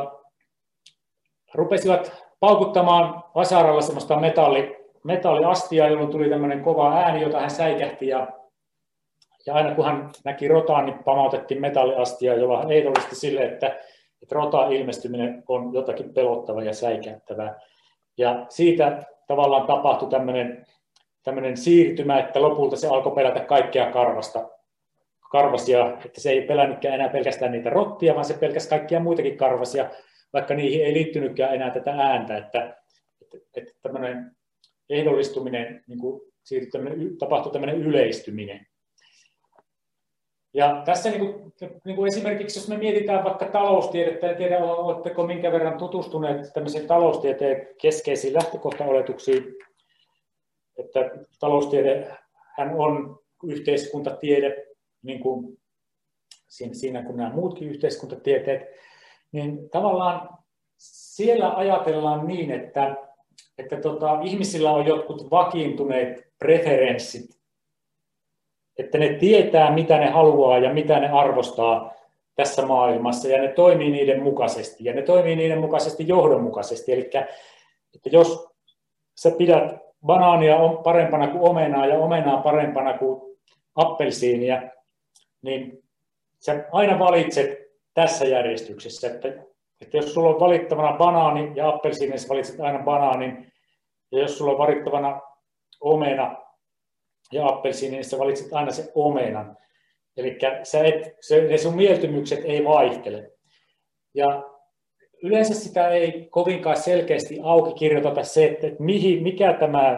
rupesivat paukuttamaan vasaralla semmoista metalliastiaa, jolloin tuli tämmöinen kova ääni, jota hän säikähti, ja aina kun hän näki rotaan, niin pamautettiin metalliastia, jolla ehdollisesti sille, että rota-ilmestyminen on jotakin pelottavaa ja säikäyttävää. Ja siitä tavallaan tapahtui tämmöinen siirtymä, että lopulta se alkoi pelätä kaikkea karvasia, että se ei pelännytkään enää pelkästään niitä rottia, vaan se pelkäsi kaikkia muitakin karvasia, vaikka niihin ei liittynytkään enää tätä ääntä, että tämmöinen ehdollistuminen niin kuin tapahtui tämmöinen yleistyminen. Ja tässä niin kuin esimerkiksi, jos me mietitään vaikka taloustiedettä, en tiedä, oletteko minkä verran tutustuneet tämmöisiin taloustieteen keskeisiin lähtökohtaoletuksiin, että taloustiedehän on yhteiskuntatiede, niin kuin siinä kuin nämä muutkin yhteiskuntatieteet, niin tavallaan siellä ajatellaan niin, että ihmisillä on jotkut vakiintuneet preferenssit, että ne tietää, mitä ne haluaa ja mitä ne arvostaa tässä maailmassa, ja ne toimii niiden mukaisesti, ja ne toimii niiden mukaisesti johdonmukaisesti. Eli että jos sä pidät banaania parempana kuin omenaa ja omenaa parempana kuin appelsiinia, niin sä aina valitset tässä järjestyksessä, että jos sulla on valittavana banaani ja appelsiini, niin sä valitset aina banaanin, ja jos sulla on valittavana omena ja appelsiini, niin sä valitset aina se omenan. Eli ne sun mieltymykset ei vaihtele. Ja yleensä sitä ei kovinkaan selkeästi auki kirjoiteta se, että mikä tämä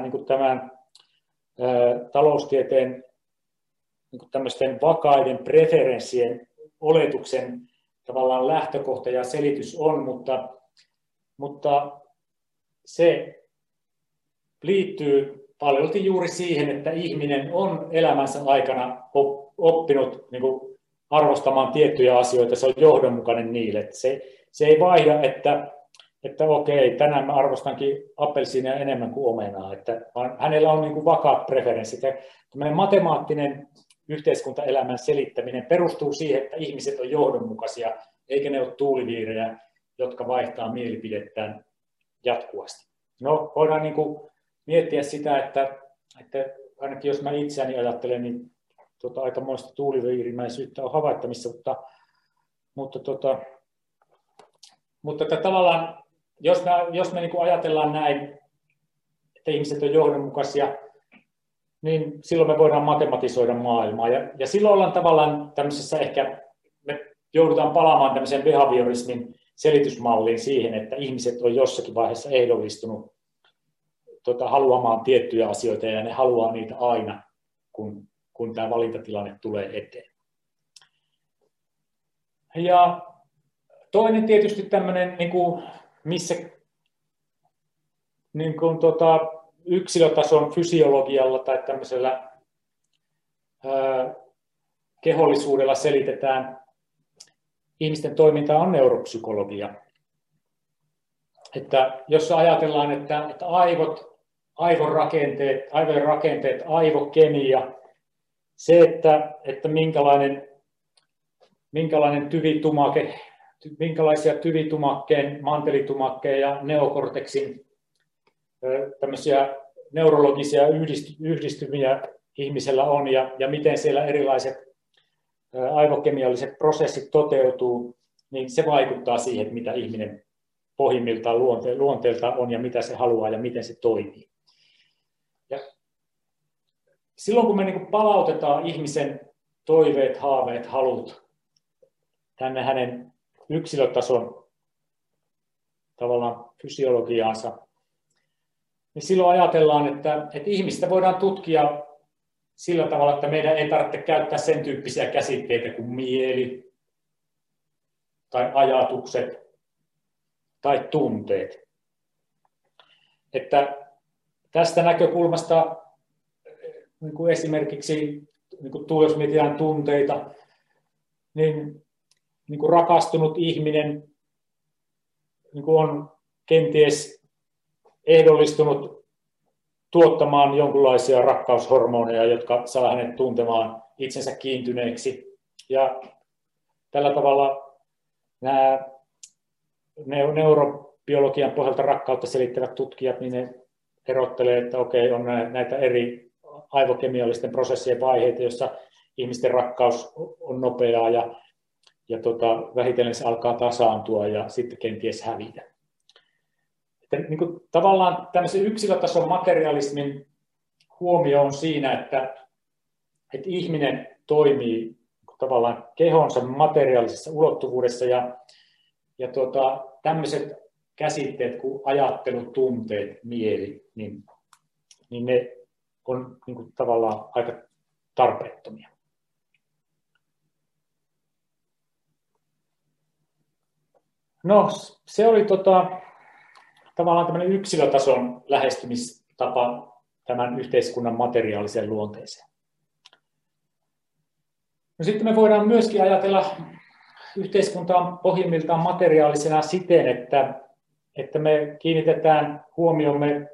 taloustieteen tämmöisten vakaiden preferenssien oletuksen tavallaan lähtökohta ja selitys on, mutta se liittyy paljolti juuri siihen, että ihminen on elämänsä aikana oppinut niin kuin arvostamaan tiettyjä asioita, se on johdonmukainen niille. Se ei vaihda, että okei, tänään mä arvostankin appelsiinia enemmän kuin omenaa, vaan hänellä on niin kuin vakaat preferenssit. Ja tämmöinen matemaattinen yhteiskuntaelämän selittäminen perustuu siihen, että ihmiset on johdonmukaisia, eikä ne ole tuuliviirejä, jotka vaihtaa mielipidettään jatkuvasti. No, voidaan niin kuin miettiä sitä, että ainakin jos mä itseäni ajattelen, niin aikamoista tuuliviirimäisyyttä on havaittamissa, mutta tavallaan, jos me niin kuin ajatellaan näin, että ihmiset on johdonmukaisia, niin silloin me voidaan matematisoida maailmaa. Ja silloin ollaan tavallaan tämmöisessä ehkä, me joudutaan palaamaan tämmöiseen behaviorismin selitysmalliin siihen, että ihmiset on jossakin vaiheessa ehdollistunut haluamaan tiettyjä asioita ja ne haluaa niitä aina, kun tämä valintatilanne tulee eteen. Ja toinen tietysti tämmöinen, missä yksilötason fysiologialla tai tämmöisellä kehollisuudella selitetään ihmisten toimintaa, on neuropsykologia. Että jos ajatellaan, että aivojen rakenteet, aivokemia, se, että minkälaisia tyvitumakkeen, mantelitumakkeen ja neokorteksin tämmöisiä neurologisia yhdistymiä ihmisellä on ja miten siellä erilaiset aivokemialliset prosessit toteutuu, niin se vaikuttaa siihen, että mitä ihminen pohjimmiltaan luonteelta on ja mitä se haluaa ja miten se toimii. Ja silloin kun me palautetaan ihmisen toiveet, haaveet, halut tänne hänen yksilötason tavallaan fysiologiaansa, niin silloin ajatellaan, että ihmistä voidaan tutkia sillä tavalla, että meidän ei tarvitse käyttää sen tyyppisiä käsitteitä kuin mieli tai ajatukset tai tunteet. Että tästä näkökulmasta niin kuin esimerkiksi, jos mietitään tunteita, niin kuin rakastunut ihminen niin kuin on kenties ehdollistunut tuottamaan jonkinlaisia rakkaushormoneja, jotka saa hänet tuntemaan itsensä kiintyneeksi. Ja tällä tavalla nämä neurobiologian pohjalta rakkautta selittävät tutkijat, niin ne erottelee, että okei, on näitä eri aivokemiallisten prosessien vaiheita, joissa ihmisten rakkaus on nopeaa ja vähitellen se alkaa tasaantua ja sitten kenties hävitä. Että niin kuin tavallaan tämmöisen yksilötason materialismin huomio on siinä, että ihminen toimii tavallaan kehonsa materiaalisessa ulottuvuudessa ja tämmöiset käsitteet kuin ajattelu, tunteet, mieli, niin ne on niin kuin tavallaan aika tarpeettomia. No, se oli tavallaan tämmöinen yksilötason lähestymistapa tämän yhteiskunnan materiaaliseen luonteeseen. No, sitten me voidaan myöskin ajatella yhteiskuntaa pohjimmiltaan materiaalisena siten, että me kiinnitetään huomiomme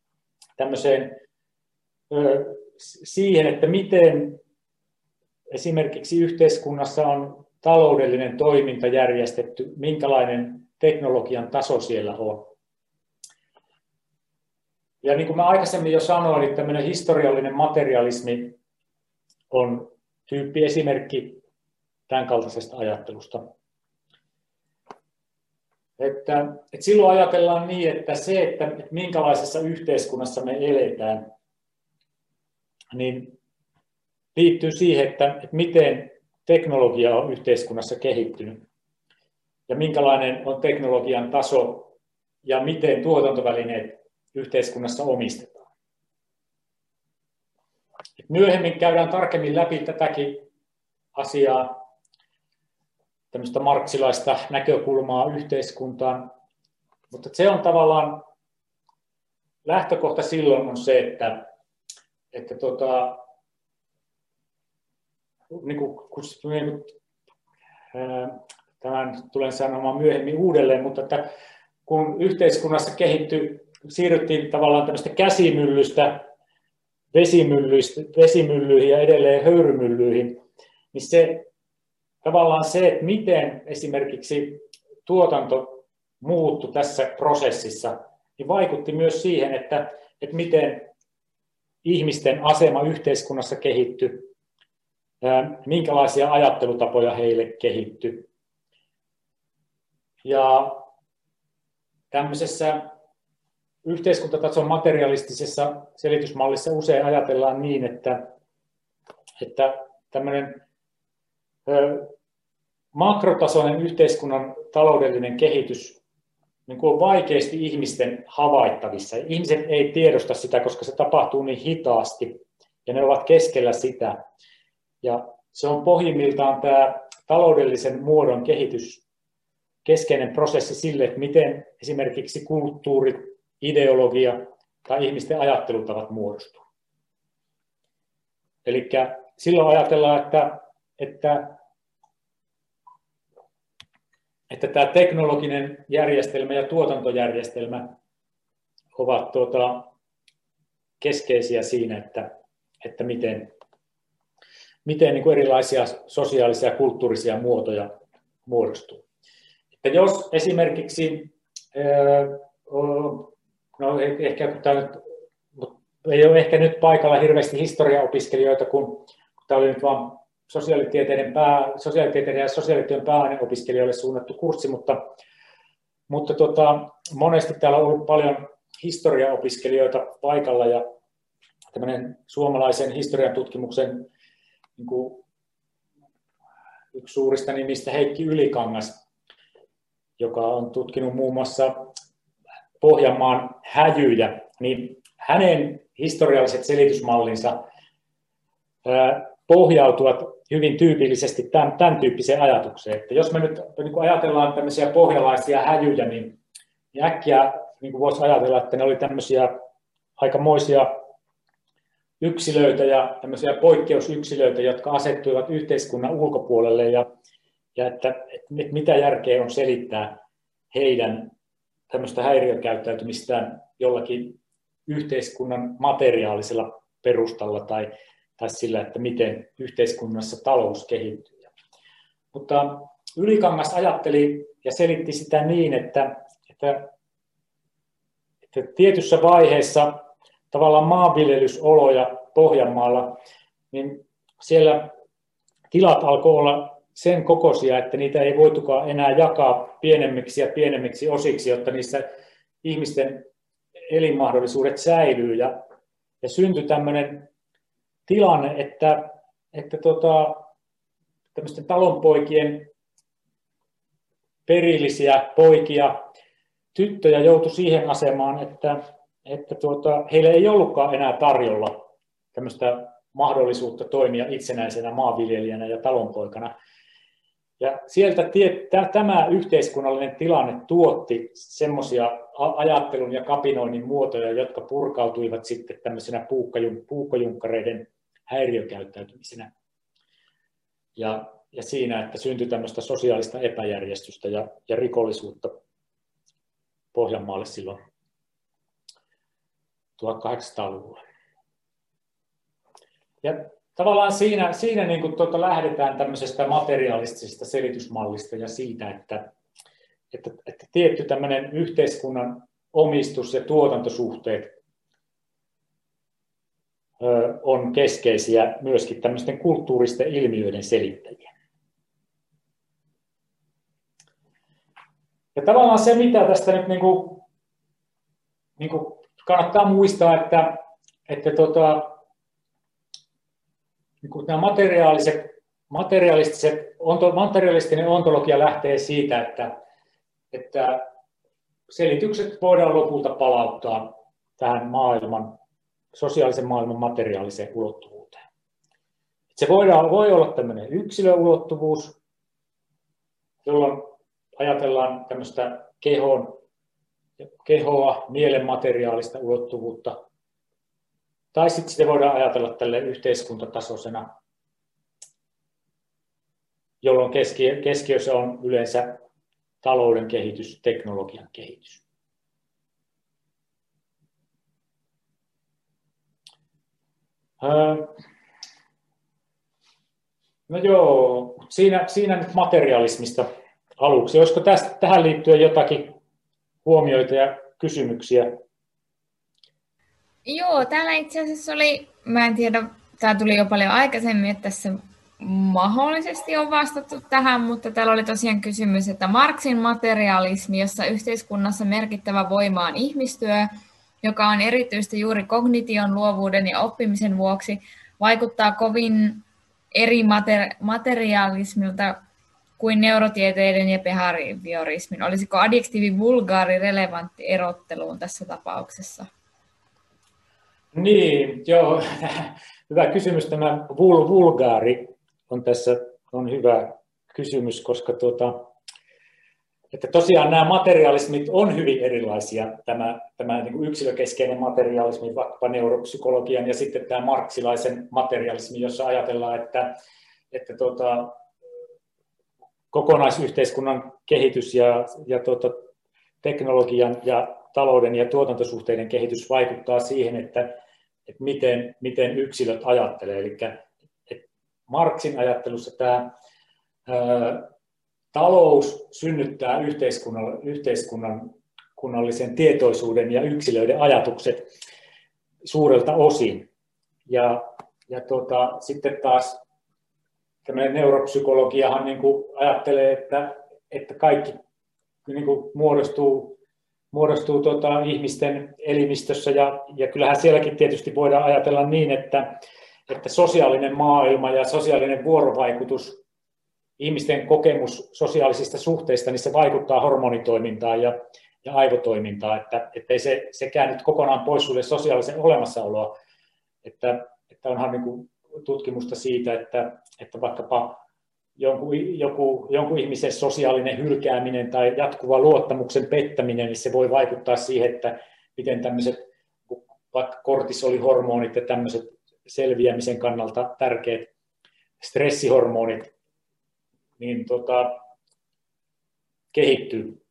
siihen, että miten esimerkiksi yhteiskunnassa on taloudellinen toiminta järjestetty, minkälainen teknologian taso siellä on. Ja niin kuin mä aikaisemmin jo sanoin, niin tämmöinen historiallinen materialismi on tyyppiesimerkki tämän kaltaisesta ajattelusta. Että silloin ajatellaan niin, että se, että minkälaisessa yhteiskunnassa me eletään, niin liittyy siihen, että miten teknologia on yhteiskunnassa kehittynyt ja minkälainen on teknologian taso ja miten tuotantovälineet yhteiskunnassa omistetaan. Myöhemmin käydään tarkemmin läpi tätäkin asiaa, tämmöistä marxilaista näkökulmaa yhteiskuntaan, mutta se on tavallaan lähtökohta silloin on se, että tämän tulen sanomaan myöhemmin uudelleen, mutta että kun yhteiskunnassa siirryttiin tavallaan tämmöistä käsimyllystä vesimyllyihin ja edelleen höyrymyllyihin, niin tavallaan se, että miten esimerkiksi tuotanto muuttui tässä prosessissa, niin vaikutti myös siihen, että miten ihmisten asema yhteiskunnassa kehittyi, minkälaisia ajattelutapoja heille kehittyi. Ja tämmöisessä yhteiskuntatason materialistisessa selitysmallissa usein ajatellaan niin, että tämmöinen makrotasoinen yhteiskunnan taloudellinen kehitys niin on vaikeasti ihmisten havaittavissa. Ihmiset ei tiedosta sitä, koska se tapahtuu niin hitaasti ja ne ovat keskellä sitä. Ja se on pohjimmiltaan tämä taloudellisen muodon kehitys keskeinen prosessi sille, että miten esimerkiksi kulttuuri, ideologia tai ihmisten ajattelutavat muodostuu. Eli silloin ajatellaan, että tämä teknologinen järjestelmä ja tuotantojärjestelmä ovat keskeisiä siinä, että miten niin kuin erilaisia sosiaalisia ja kulttuurisia muotoja muodostuu. Että jos esimerkiksi, ei ole ehkä nyt paikalla hirveästi historiaopiskelijoita, kun tämä oli nyt vain sosiaalitieteiden ja sosiaalityön pääaineopiskelijoille suunnattu kurssi, mutta monesti täällä on ollut paljon historiaopiskelijoita paikalla ja tämmöinen suomalaisen historian tutkimuksen niin kuin yksi suurista nimistä Heikki Ylikangas, joka on tutkinut muun muassa Pohjanmaan häjyjä, niin hänen historialliset selitysmallinsa pohjautuvat hyvin tyypillisesti tämän tyyppiseen ajatukseen. Että jos me nyt niin kuin ajatellaan tämmöisiä pohjalaisia häjyjä, niin äkkiä niin kuin voisi ajatella, että ne oli tämmöisiä aikamoisia yksilöitä ja tämmöisiä poikkeusyksilöitä, jotka asettuivat yhteiskunnan ulkopuolelle ja että mitä järkeä on selittää heidän tämmöistä häiriökäyttäytymistään jollakin yhteiskunnan materiaalisella perustalla tai sillä, että miten yhteiskunnassa talous kehittyy. Mutta Ylikangas ajatteli ja selitti sitä niin, että tietyssä vaiheessa tavallaan maanviljelysoloja Pohjanmaalla, niin siellä tilat alkoi olla sen kokoisia, että niitä ei voitukaan enää jakaa pienemmiksi ja pienemmiksi osiksi, jotta niissä ihmisten elinmahdollisuudet säilyy. Ja syntyi tämmöinen tilanne, että tämmöisten talonpoikien perillisiä poikia, tyttöjä joutui siihen asemaan, että heillä ei ollutkaan enää tarjolla tämmöistä mahdollisuutta toimia itsenäisenä maanviljelijänä ja talonpoikana. Ja sieltä tämä yhteiskunnallinen tilanne tuotti semmoisia ajattelun ja kapinoinnin muotoja, jotka purkautuivat sitten tämmöisenä puukkojunkkareiden häiriökäyttäytymisenä. Ja siinä, että syntyi tämmöistä sosiaalista epäjärjestystä ja rikollisuutta Pohjanmaalle silloin 1800-luvulla. Ja tavallaan siinä niin kuin lähdetään tämmöisestä materialistisesta selitysmallista ja siitä, että tietty tämmöinen yhteiskunnan omistus- ja tuotantosuhteet on keskeisiä myöskin tämmöisten kulttuuristen ilmiöiden selittäjiä. Ja tavallaan se, mitä tästä nyt niin kuin kannattaa muistaa, että niin kuin nämä materialistinen ontologia lähtee siitä, että selitykset voidaan lopulta palauttaa tähän sosiaalisen maailman materiaaliseen ulottuvuuteen. Se voi olla tämmöinen yksilöulottuvuus, jolloin ajatellaan tämmöistä kehoa, mielen materiaalista ulottuvuutta, tai sitten sitä voidaan ajatella tälle yhteiskuntatasoisena, jolloin keskiössä on yleensä talouden kehitys, teknologian kehitys. No joo, siinä nyt materialismista aluksi. Olisiko tähän liittyen jotakin huomioita ja kysymyksiä? Joo, täällä itse asiassa oli, mä en tiedä, tämä tuli jo paljon aikaisemmin, että tässä mahdollisesti on vastattu tähän, mutta täällä oli tosiaan kysymys, että Marxin materialismi, jossa yhteiskunnassa merkittävä voima on ihmistyö, joka on erityisesti juuri kognition, luovuuden ja oppimisen vuoksi, vaikuttaa kovin eri materialismilta kuin neurotieteiden ja behaviorismin. Olisiko adjektiivi vulgaari relevantti erotteluun tässä tapauksessa? Niin, joo. Hyvä kysymys. Tämä vulgaari on hyvä kysymys, koska että tosiaan nämä materialismit on hyvin erilaisia. Tämä niin kuin yksilökeskeinen materialismi, vaikkapa neuropsykologian, ja sitten tämä marxilaisen materialismi, jossa ajatellaan, että kokonaisyhteiskunnan kehitys ja teknologian ja talouden ja tuotantosuhteiden kehitys vaikuttaa siihen, että miten yksilöt ajattelee. Eli Marxin ajattelussa tämä talous synnyttää yhteiskunnallisen tietoisuuden ja yksilöiden ajatukset suurelta osin. Ja sitten taas tämmöinen neuropsykologiahan niin kuin ajattelee, että kaikki niin kuin muodostuu ihmisten elimistössä, ja kyllähän sielläkin tietysti voidaan ajatella niin, että sosiaalinen maailma ja sosiaalinen vuorovaikutus, ihmisten kokemus sosiaalisista suhteista, niin se vaikuttaa hormonitoimintaan ja aivotoimintaan, ettei se käännyt kokonaan pois sulle sosiaalisen olemassaoloa, että onhan niin kuin tutkimusta siitä, että vaikkapa jonkun ihmisen sosiaalinen hylkääminen tai jatkuva luottamuksen pettäminen, niin se voi vaikuttaa siihen, että miten tämmöiset vaikka kortisolihormonit ja tämmöiset selviämisen kannalta tärkeät stressihormonit niin kehittyy.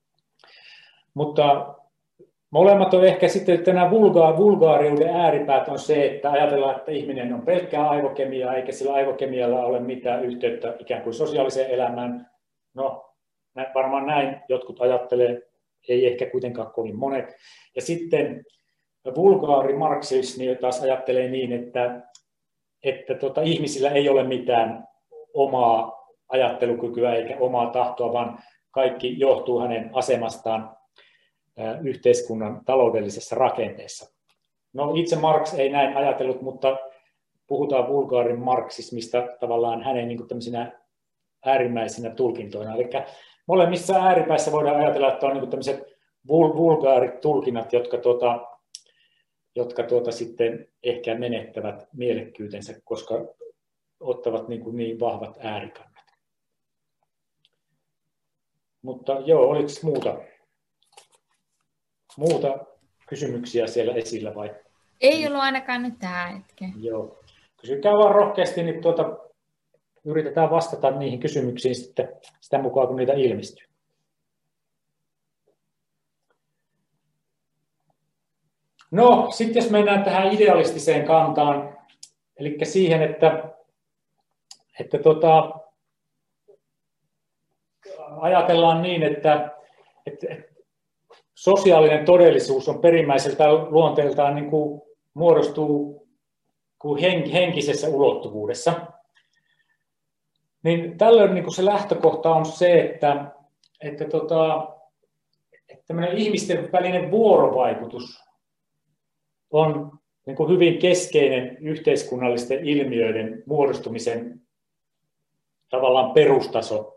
Mutta molemmat on ehkä sitten, että nämä vulgaariuden ääripäät on se, että ajatellaan, että ihminen on pelkkää aivokemiaa, eikä sillä aivokemialla ole mitään yhteyttä ikään kuin sosiaaliseen elämään. No, varmaan näin jotkut ajattelee, ei ehkä kuitenkaan kovin monet. Ja sitten vulgaari marxismi taas ajattelee niin, että ihmisillä ei ole mitään omaa ajattelukykyä eikä omaa tahtoa, vaan kaikki johtuu hänen asemastaan yhteiskunnan taloudellisessa rakenteessa. No itse Marx ei näin ajatellut, mutta puhutaan vulgaarin marksismista tavallaan hänen niin kuin tämmöisinä äärimmäisinä tulkintoina. Eli molemmissa ääripäissä voidaan ajatella, että on niin kuin tämmöiset vulgaarit tulkinnat, jotka sitten ehkä menettävät mielekkyytensä, koska ottavat niin vahvat äärikannat. Mutta joo, oliko muuta kysymyksiä siellä esillä vai? Ei ollut ainakaan nyt tähän hetkeen. Joo. Kysykää vaan rohkeasti, niin yritetään vastata niihin kysymyksiin sitten sitä mukaan, kun niitä ilmestyy. No, sitten jos mennään tähän idealistiseen kantaan, eli siihen, että ajatellaan niin, että sosiaalinen todellisuus on perimmäiseltä luonteeltaan niin kuin muodostuu kuin henkisessä ulottuvuudessa. Niin tällöin niin kuin se lähtökohta on se, että tämmöinen ihmisten välinen vuorovaikutus on niin kuin hyvin keskeinen yhteiskunnallisten ilmiöiden muodostumisen tavallaan perustaso.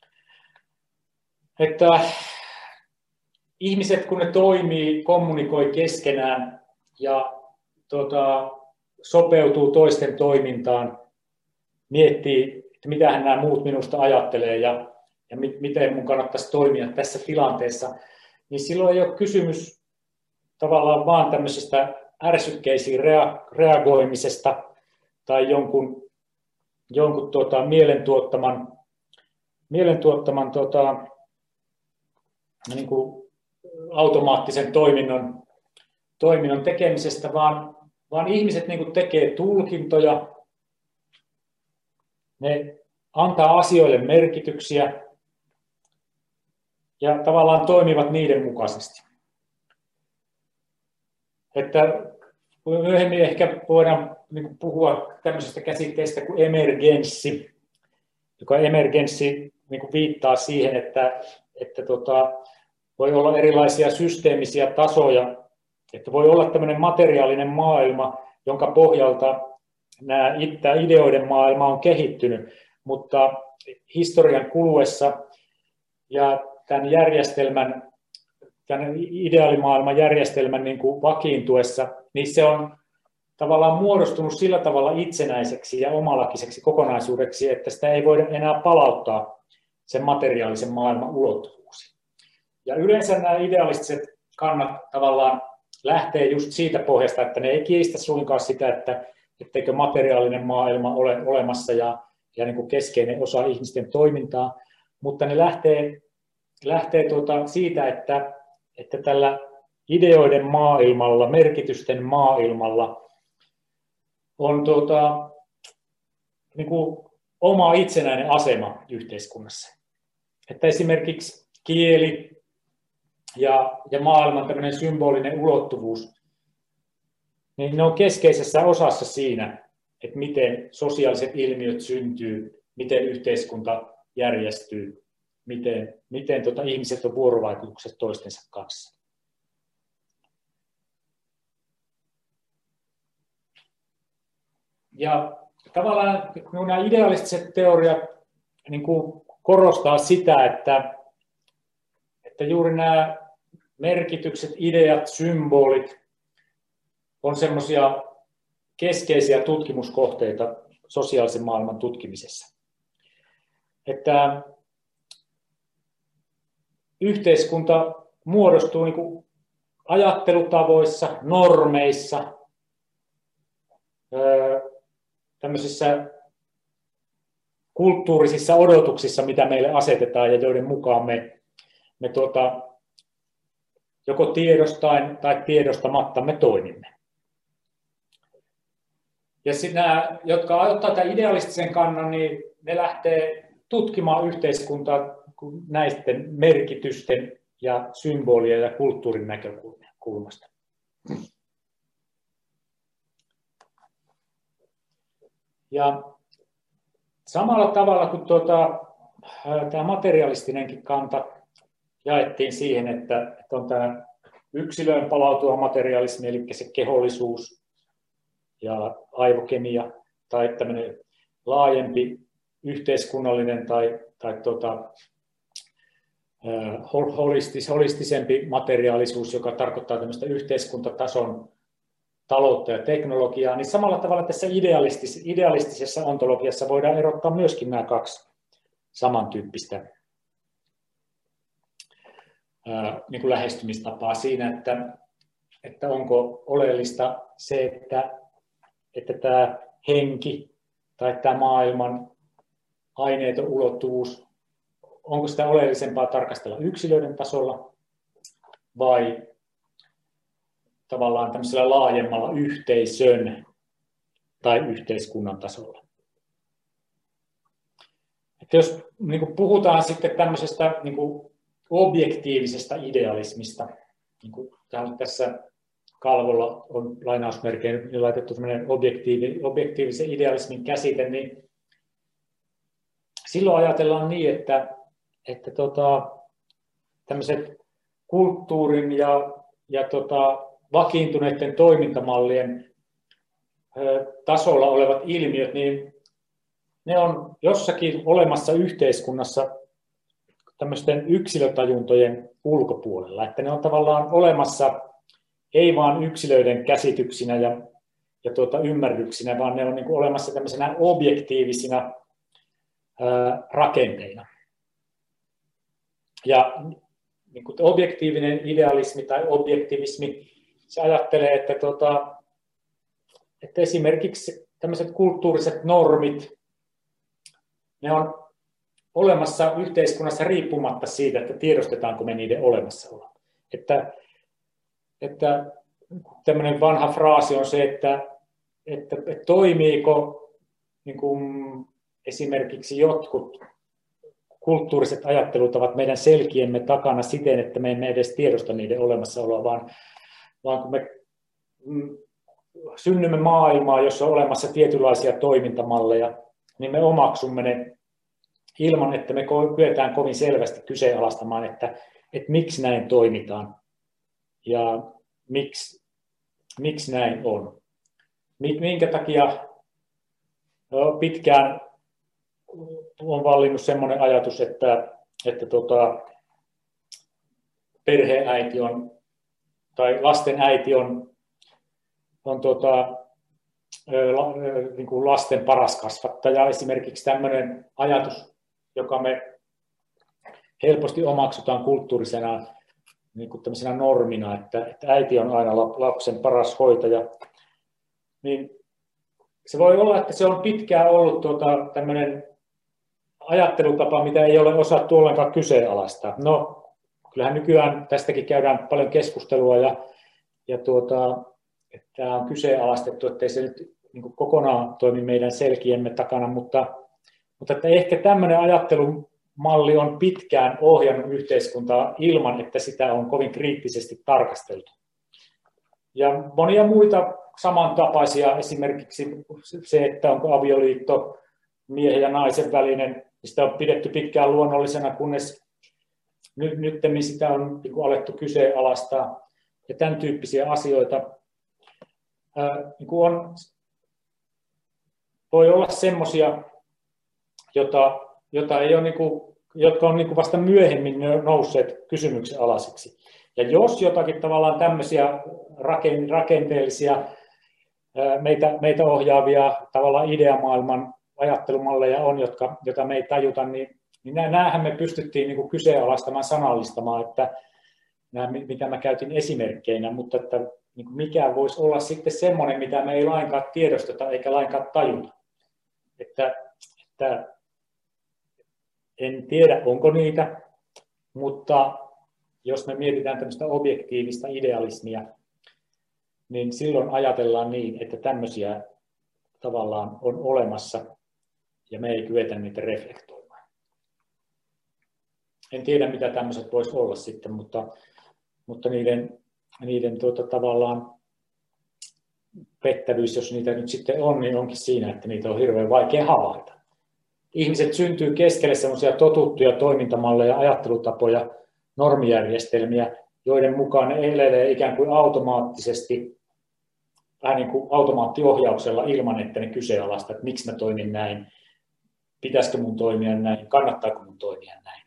Että ihmiset, kun ne toimii, kommunikoi keskenään ja sopeutuu toisten toimintaan, miettii, että mitähän nämä muut minusta ajattelee ja miten mun kannattaisi toimia tässä tilanteessa, niin silloin ei ole kysymys tavallaan vaan tämmöisestä ärsykkeisiin reagoimisesta tai jonkun mielentuottaman niin kuin automaattisen toiminnon tekemisestä, vaan ihmiset niin kuin tekee tulkintoja, ne antaa asioille merkityksiä ja tavallaan toimivat niiden mukaisesti. Että myöhemmin ehkä voidaan niin puhua tämmöisestä käsitteestä kuin emergenssi, joka emergenssi niin viittaa siihen, että voi olla erilaisia systeemisiä tasoja, että voi olla tämmöinen materiaalinen maailma, jonka pohjalta tämä ideoiden maailma on kehittynyt, mutta historian kuluessa ja tämän ideaalimaailman järjestelmän niin kuin vakiintuessa, niin se on tavallaan muodostunut sillä tavalla itsenäiseksi ja omalakiseksi kokonaisuudeksi, että sitä ei voida enää palauttaa sen materiaalisen maailman ulottuvuuksiin. Ja yleensä nämä idealistiset kannat tavallaan lähtee just siitä pohjasta, että ne ei kiistä suinkaan sitä, etteikö materiaalinen maailma ole olemassa ja niin kuin keskeinen osa ihmisten toimintaa, mutta ne lähtee siitä, että tällä ideoiden maailmalla, merkitysten maailmalla on niin kuin oma itsenäinen asema yhteiskunnassa. Että esimerkiksi kieli ja maailman tämmöinen symbolinen ulottuvuus, niin ne on keskeisessä osassa siinä, että miten sosiaaliset ilmiöt syntyy, miten yhteiskunta järjestyy, miten ihmiset on vuorovaikutuksessa toistensa kanssa. Ja tavallaan nämä idealistiset teoriat niin kuin korostaa sitä, että juuri nämä merkitykset, ideat, symbolit on semmoisia keskeisiä tutkimuskohteita sosiaalisen maailman tutkimisessa. Että yhteiskunta muodostuu niin kuin ajattelutavoissa, normeissa, tämmöisissä kulttuurisissa odotuksissa, mitä meille asetetaan ja joiden mukaan me joko tiedostaen tai tiedostamatta me toimimme. Ja sitten nämä, jotka ottaa tämän idealistisen kannan, niin ne lähtee tutkimaan yhteiskuntaa näisten merkitysten ja symbolien ja kulttuurin näkökulmasta. Ja samalla tavalla kuin tämä materialistinenkin kanta jaettiin siihen, että on tämä yksilöön palautuva materialismi, eli se kehollisuus ja aivokemia, tai tämmöinen laajempi yhteiskunnallinen tai holistisempi materiaalisuus, joka tarkoittaa tämmöistä yhteiskuntatason taloutta ja teknologiaa, niin samalla tavalla tässä idealistisessa ontologiassa voidaan erottaa myöskin nämä kaksi samantyyppistä niin kuin lähestymistapaa siinä, että onko oleellista se, että tämä henki tai tämä maailman aineeton ulottuvuus, onko sitä oleellisempaa tarkastella yksilöiden tasolla vai tavallaan tämmöisellä laajemmalla yhteisön tai yhteiskunnan tasolla. Että jos niin kuin puhutaan sitten tämmöisestä niin kuin objektiivisesta idealismista, niin kuin tässä kalvolla on lainausmerkein laitettu tämmöinen objektiivisen idealismin käsite, niin silloin ajatellaan niin, että tämmöiset kulttuurin ja vakiintuneiden toimintamallien tasolla olevat ilmiöt, niin ne on jossakin olemassa yhteiskunnassa tämmöisten yksilötajuntojen ulkopuolella, että ne on tavallaan olemassa ei vain yksilöiden käsityksinä ja ymmärryksinä, vaan ne on niin kuin olemassa tämmöisenä objektiivisina rakenteina. Ja niin kuin objektiivinen idealismi tai objektivismi, se ajattelee, että esimerkiksi tämmöiset kulttuuriset normit, ne on olemassa yhteiskunnassa riippumatta siitä, että tiedostetaanko me niiden olemassaoloa. Että tämmöinen vanha fraasi on se, että toimiiko niin kuin esimerkiksi jotkut kulttuuriset ajattelutavat meidän selkiemme takana siten, että me emme edes tiedosta niiden olemassaoloa, vaan kun me synnymme maailmaan, jossa on olemassa tietynlaisia toimintamalleja, niin me omaksumme ne ilman, että me kyetään kovin selvästi kyseenalaistamaan, että miksi näin toimitaan ja miksi näin on. Minkä takia pitkään on vallinnut sellainen ajatus, että perheäiti on, tai lasten äiti on niin kuin lasten paras kasvattaja. Esimerkiksi tämmöinen ajatus, joka me helposti omaksutaan kulttuurisena niin kuin tämmöisenä normina, että äiti on aina lapsen paras hoitaja, niin se voi olla, että se on pitkään ollut tämmöinen ajattelutapa, mitä ei ole osattu ollenkaan kyseenalaistaa. No, kyllähän nykyään tästäkin käydään paljon keskustelua ja tämä on kyseenalaistettu, ettei se nyt niin kuin kokonaan toimi meidän selkiemme takana, mutta että ehkä tämmöinen ajattelumalli on pitkään ohjannut yhteiskuntaa ilman, että sitä on kovin kriittisesti tarkasteltu. Ja monia muita samantapaisia, esimerkiksi se, että onko avioliitto miehen ja naisen välinen, sitä on pidetty pitkään luonnollisena, kunnes nyttemmin sitä on alettu kyseenalaistaa. Ja tämän tyyppisiä asioita voi olla semmoisia, jotka on vasta myöhemmin nousseet kysymyksen alaisiksi. Ja jos jotakin tavallaan tämmöisiä rakenteellisia meitä ohjaavia tavallaan ideamaailman ajattelumalleja on, joita me ei tajuta, niin näähän me pystyttiin niin kuin kyseenalaistamaan, sanallistamaan, että nämä, mitä mä käytin esimerkkeinä, mutta että niin kuin mikä voisi olla sitten semmoinen, mitä me ei lainkaan tiedosteta eikä lainkaan tajuta. Että en tiedä, onko niitä, mutta jos me mietitään tämmöistä objektiivista idealismia, niin silloin ajatellaan niin, että tämmöisiä tavallaan on olemassa ja me ei kyetä niitä reflektoimaan. En tiedä, mitä tämmöiset voisi olla sitten, mutta niiden tavallaan pettävyys, jos niitä nyt sitten on, niin onkin siinä, että niitä on hirveän vaikea havaita. ihmiset syntyy keskelle semmoisia totuttuja toimintamalleja, ajattelutapoja, normijärjestelmiä, joiden mukaan ne elelee ikään kuin automaattisesti, vähän niin kuin automaattiohjauksella ilman, että ne kyseenalaista, että miksi mä toimin näin, pitäisikö mun toimia näin, kannattaako mun toimia näin.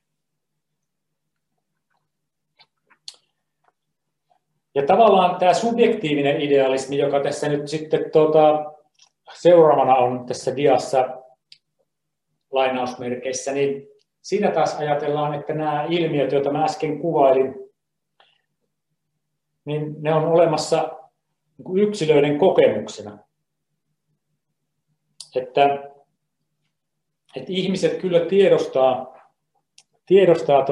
Ja tavallaan tämä subjektiivinen idealismi, joka tässä nyt sitten seuraavana on tässä diassa lainausmerkeissä, niin siinä taas ajatellaan, että nämä ilmiöt, joita mä äsken kuvailin, niin ne on olemassa yksilöiden kokemuksena. Että ihmiset kyllä tiedostaa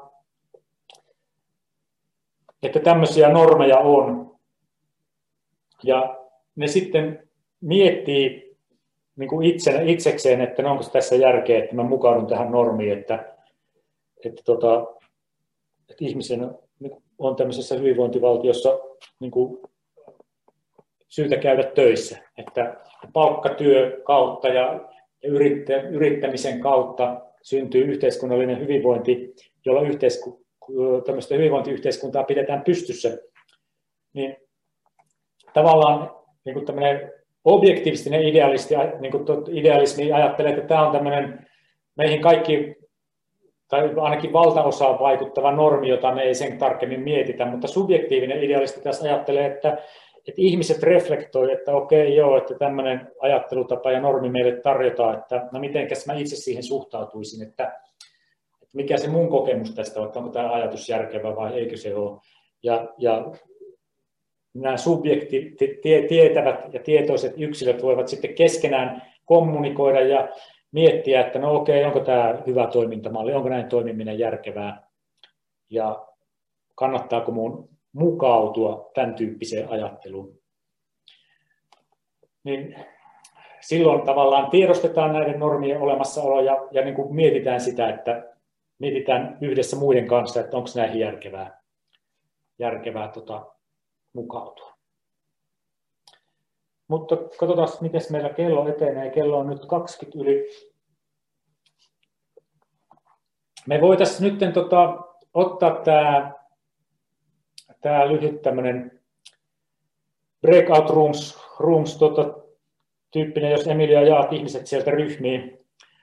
että tämmöisiä normeja on. Ja ne sitten miettii niin kuin itsekseen, että onko tässä järkeä, että mä mukaudun tähän normiin, että ihmisen on tämmöisessä hyvinvointivaltiossa niin kuin syytä käydä töissä. Että palkkatyö kautta ja yrittämisen kautta syntyy yhteiskunnallinen hyvinvointi, jolla tämmöistä hyvinvointiyhteiskuntaa pidetään pystyssä. Niin tavallaan niin kuin tämmöinen objektiivistinen idealismi ajattelee, että tämä on tämmöinen meihin kaikki, tai ainakin valtaosaan vaikuttava normi, jota me ei sen tarkemmin mietitä, mutta subjektiivinen idealisti tässä ajattelee, että ihmiset reflektoi, että okei, joo, että tämmöinen ajattelutapa ja normi meille tarjotaan, että no mitenkäs mä itse siihen suhtautuisin, että mikä se mun kokemus tästä on, onko tämä ajatus järkevä vai eikö se ole. Ja nämä subjektit, tietävät ja tietoiset yksilöt voivat sitten keskenään kommunikoida ja miettiä, että no okei, onko tämä hyvä toimintamalli, onko näin toimiminen järkevää ja kannattaako mun mukautua tämän tyyppiseen ajatteluun. Niin silloin tavallaan tiedostetaan näiden normien olemassaolo ja niin kuin mietitään sitä, että mietitään yhdessä muiden kanssa, että onko näihin järkevää mukautua. Mutta katsotaan, miten meillä kello etenee. Kello on nyt 20 yli. Me voitaisiin nyt ottaa tämä lyhyt tämmöinen breakout rooms tyyppinen, jos Emilia jaat ihmiset sieltä ryhmiin.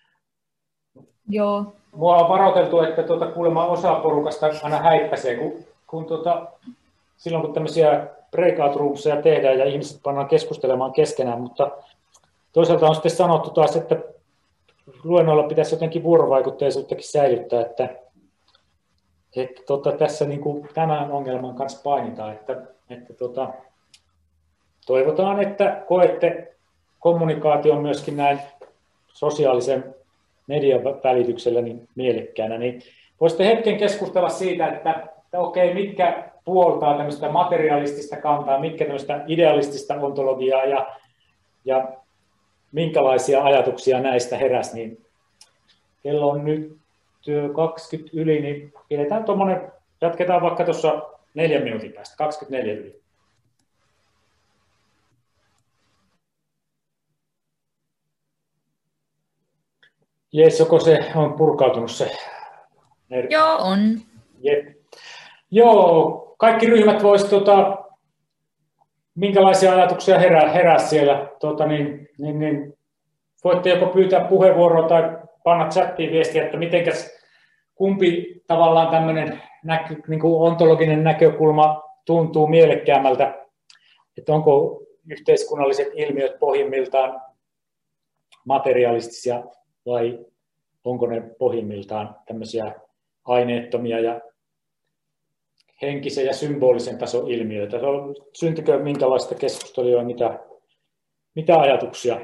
Joo. Mua on varoiteltu, että kuulemma osa porukasta aina häippäisee, kun silloin kun tämmöisiä breakout roomsia tehdään ja ihmiset pannaan keskustelemaan keskenään, mutta toisaalta on sitten sanottu taas, että luennoilla pitäisi jotenkin vuorovaikutteisuuttakin säilyttää, että tässä niin kuin tämän ongelman kanssa painitaan, että toivotaan, että koette kommunikaation myöskin näin sosiaalisen median välityksellä niin mielekkäänä, niin voisitte hetken keskustella siitä, että okei, mitkä puoltaa tämmöistä materialistista kantaa, mitkä tämmöistä idealistista ontologiaa ja minkälaisia ajatuksia näistä heräsi, niin kello on nyt 20 yli, niin pidetään tuommoinen, jatketaan vaikka tuossa 4 minuutin päästä, 24 yli. Jes, joko se on purkautunut se? Joo, on. Jep. Joo, kaikki ryhmät voisivat, minkälaisia ajatuksia herää siellä, niin voitte joko pyytää puheenvuoroa tai panna chattiin viestiä, että kumpi tavallaan tämmöinen niin kuin ontologinen näkökulma tuntuu mielekkäämmältä, että onko yhteiskunnalliset ilmiöt pohjimmiltaan materialistisia vai onko ne pohjimmiltaan tämmöisiä aineettomia ja henkisen ja symbolisen tason ilmiöitä. Syntykö minkälaista keskustelua, mitä ajatuksia?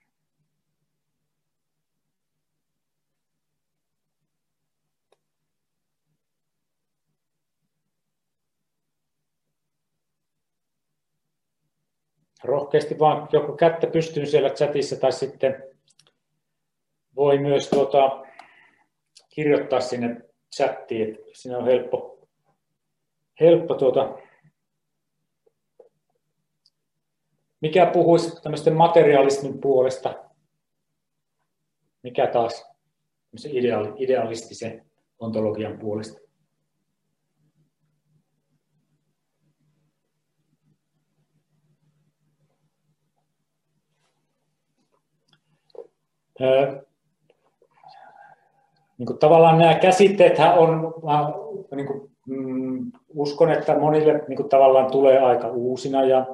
Rohkeasti vaan joko kättä pystyyn siellä chatissa tai sitten voi myös kirjoittaa sinne chattiin, että siinä on helppo mikä puhuisi tämmöisten materialismin puolesta? mikä taas se idealistisen ontologian puolesta. Niin kuin tavallaan nämä käsitteethän on, niin kuin, uskon, että monille niin kuin tavallaan tulee aika uusina ja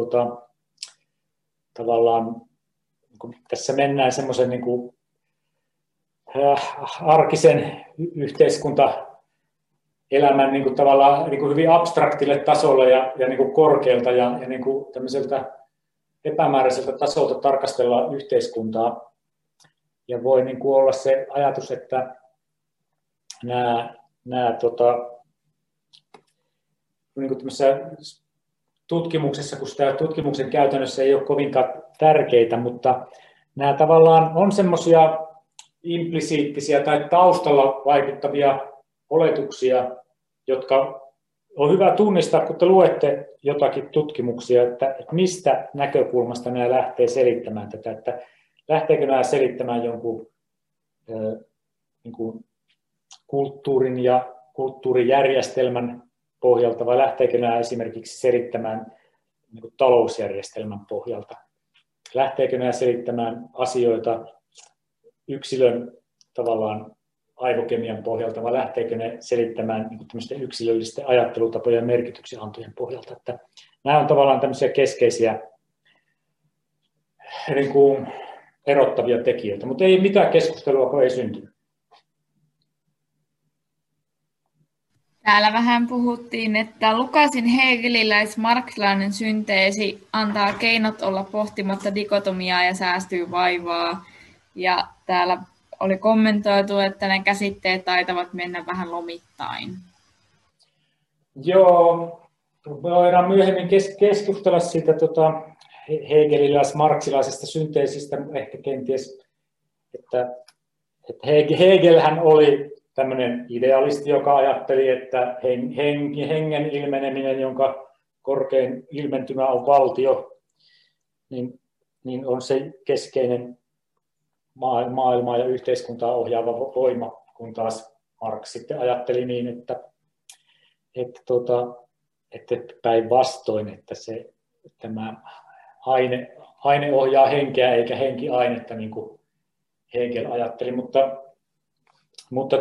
tavallaan niin kuin tässä mennään semmoisen niin kuin, arkisen yhteiskuntaelämän niin kuin tavallaan niin kuin hyvin abstraktille tasolle ja niin kuin korkealta ja niin kuin tämmöiseltä epämääräiseltä tasolta tarkastellaan yhteiskuntaa. Ja voi niin kuin olla se ajatus, että niin kuin tutkimuksessa, kun sitä tutkimuksen käytännössä ei ole kovinkaan tärkeitä, mutta nämä tavallaan on semmoisia implisiittisiä tai taustalla vaikuttavia oletuksia, jotka on hyvä tunnistaa, kun te luette jotakin tutkimuksia, että mistä näkökulmasta nämä lähtee selittämään tätä, että lähteekö nämä selittämään jonkun niin kuin kulttuurin ja kulttuurijärjestelmän pohjalta vai lähteekö nämä esimerkiksi selittämään niin kuin talousjärjestelmän pohjalta? Lähteekö nämä selittämään asioita yksilön tavallaan aivokemian pohjalta vai lähteekö ne selittämään niin kuin tämmöisten yksilöllisten ajattelutapojen ja merkityksenantojen pohjalta? Että nämä on tavallaan tämmöisiä keskeisiä niin kuin erottavia tekijöitä, mutta ei mitään keskustelua, kun ei syntynyt. Täällä vähän puhuttiin, että Lukásin hegeliläis-marxilainen synteesi antaa keinot olla pohtimatta dikotomiaa ja säästyy vaivaa. Ja täällä oli kommentoitu, että ne käsitteet taitavat mennä vähän lomittain. Joo, voidaan myöhemmin keskustella siitä hegeliläis-marxilaisesta synteesistä, ehkä kenties, että Hegelhän oli tämmöinen idealisti, joka ajatteli, että hengen ilmeneminen, jonka korkein ilmentymä on valtio, niin on se keskeinen maailmaa ja yhteiskuntaa ohjaava voima, kun taas Marx sitten ajatteli niin, että päinvastoin, että tämä aine ohjaa henkeä eikä henki ainetta, niin kuin Hegel ajatteli, mutta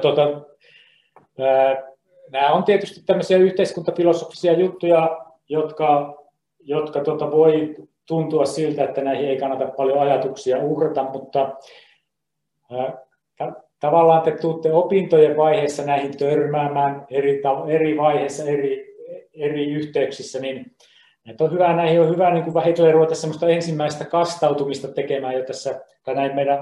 nämä on tietysti tämmöisiä yhteiskuntafilosofisia juttuja, jotka voi tuntua siltä, että näihin ei kannata paljon ajatuksia uhrata, mutta tavallaan te tuutte opintojen vaiheessa näihin törmäämään eri vaiheissa, eri yhteyksissä, niin näihin on hyvä niin kuin vähitellen ruveta semmoista ensimmäistä kastautumista tekemään jo tässä, tai näin meidän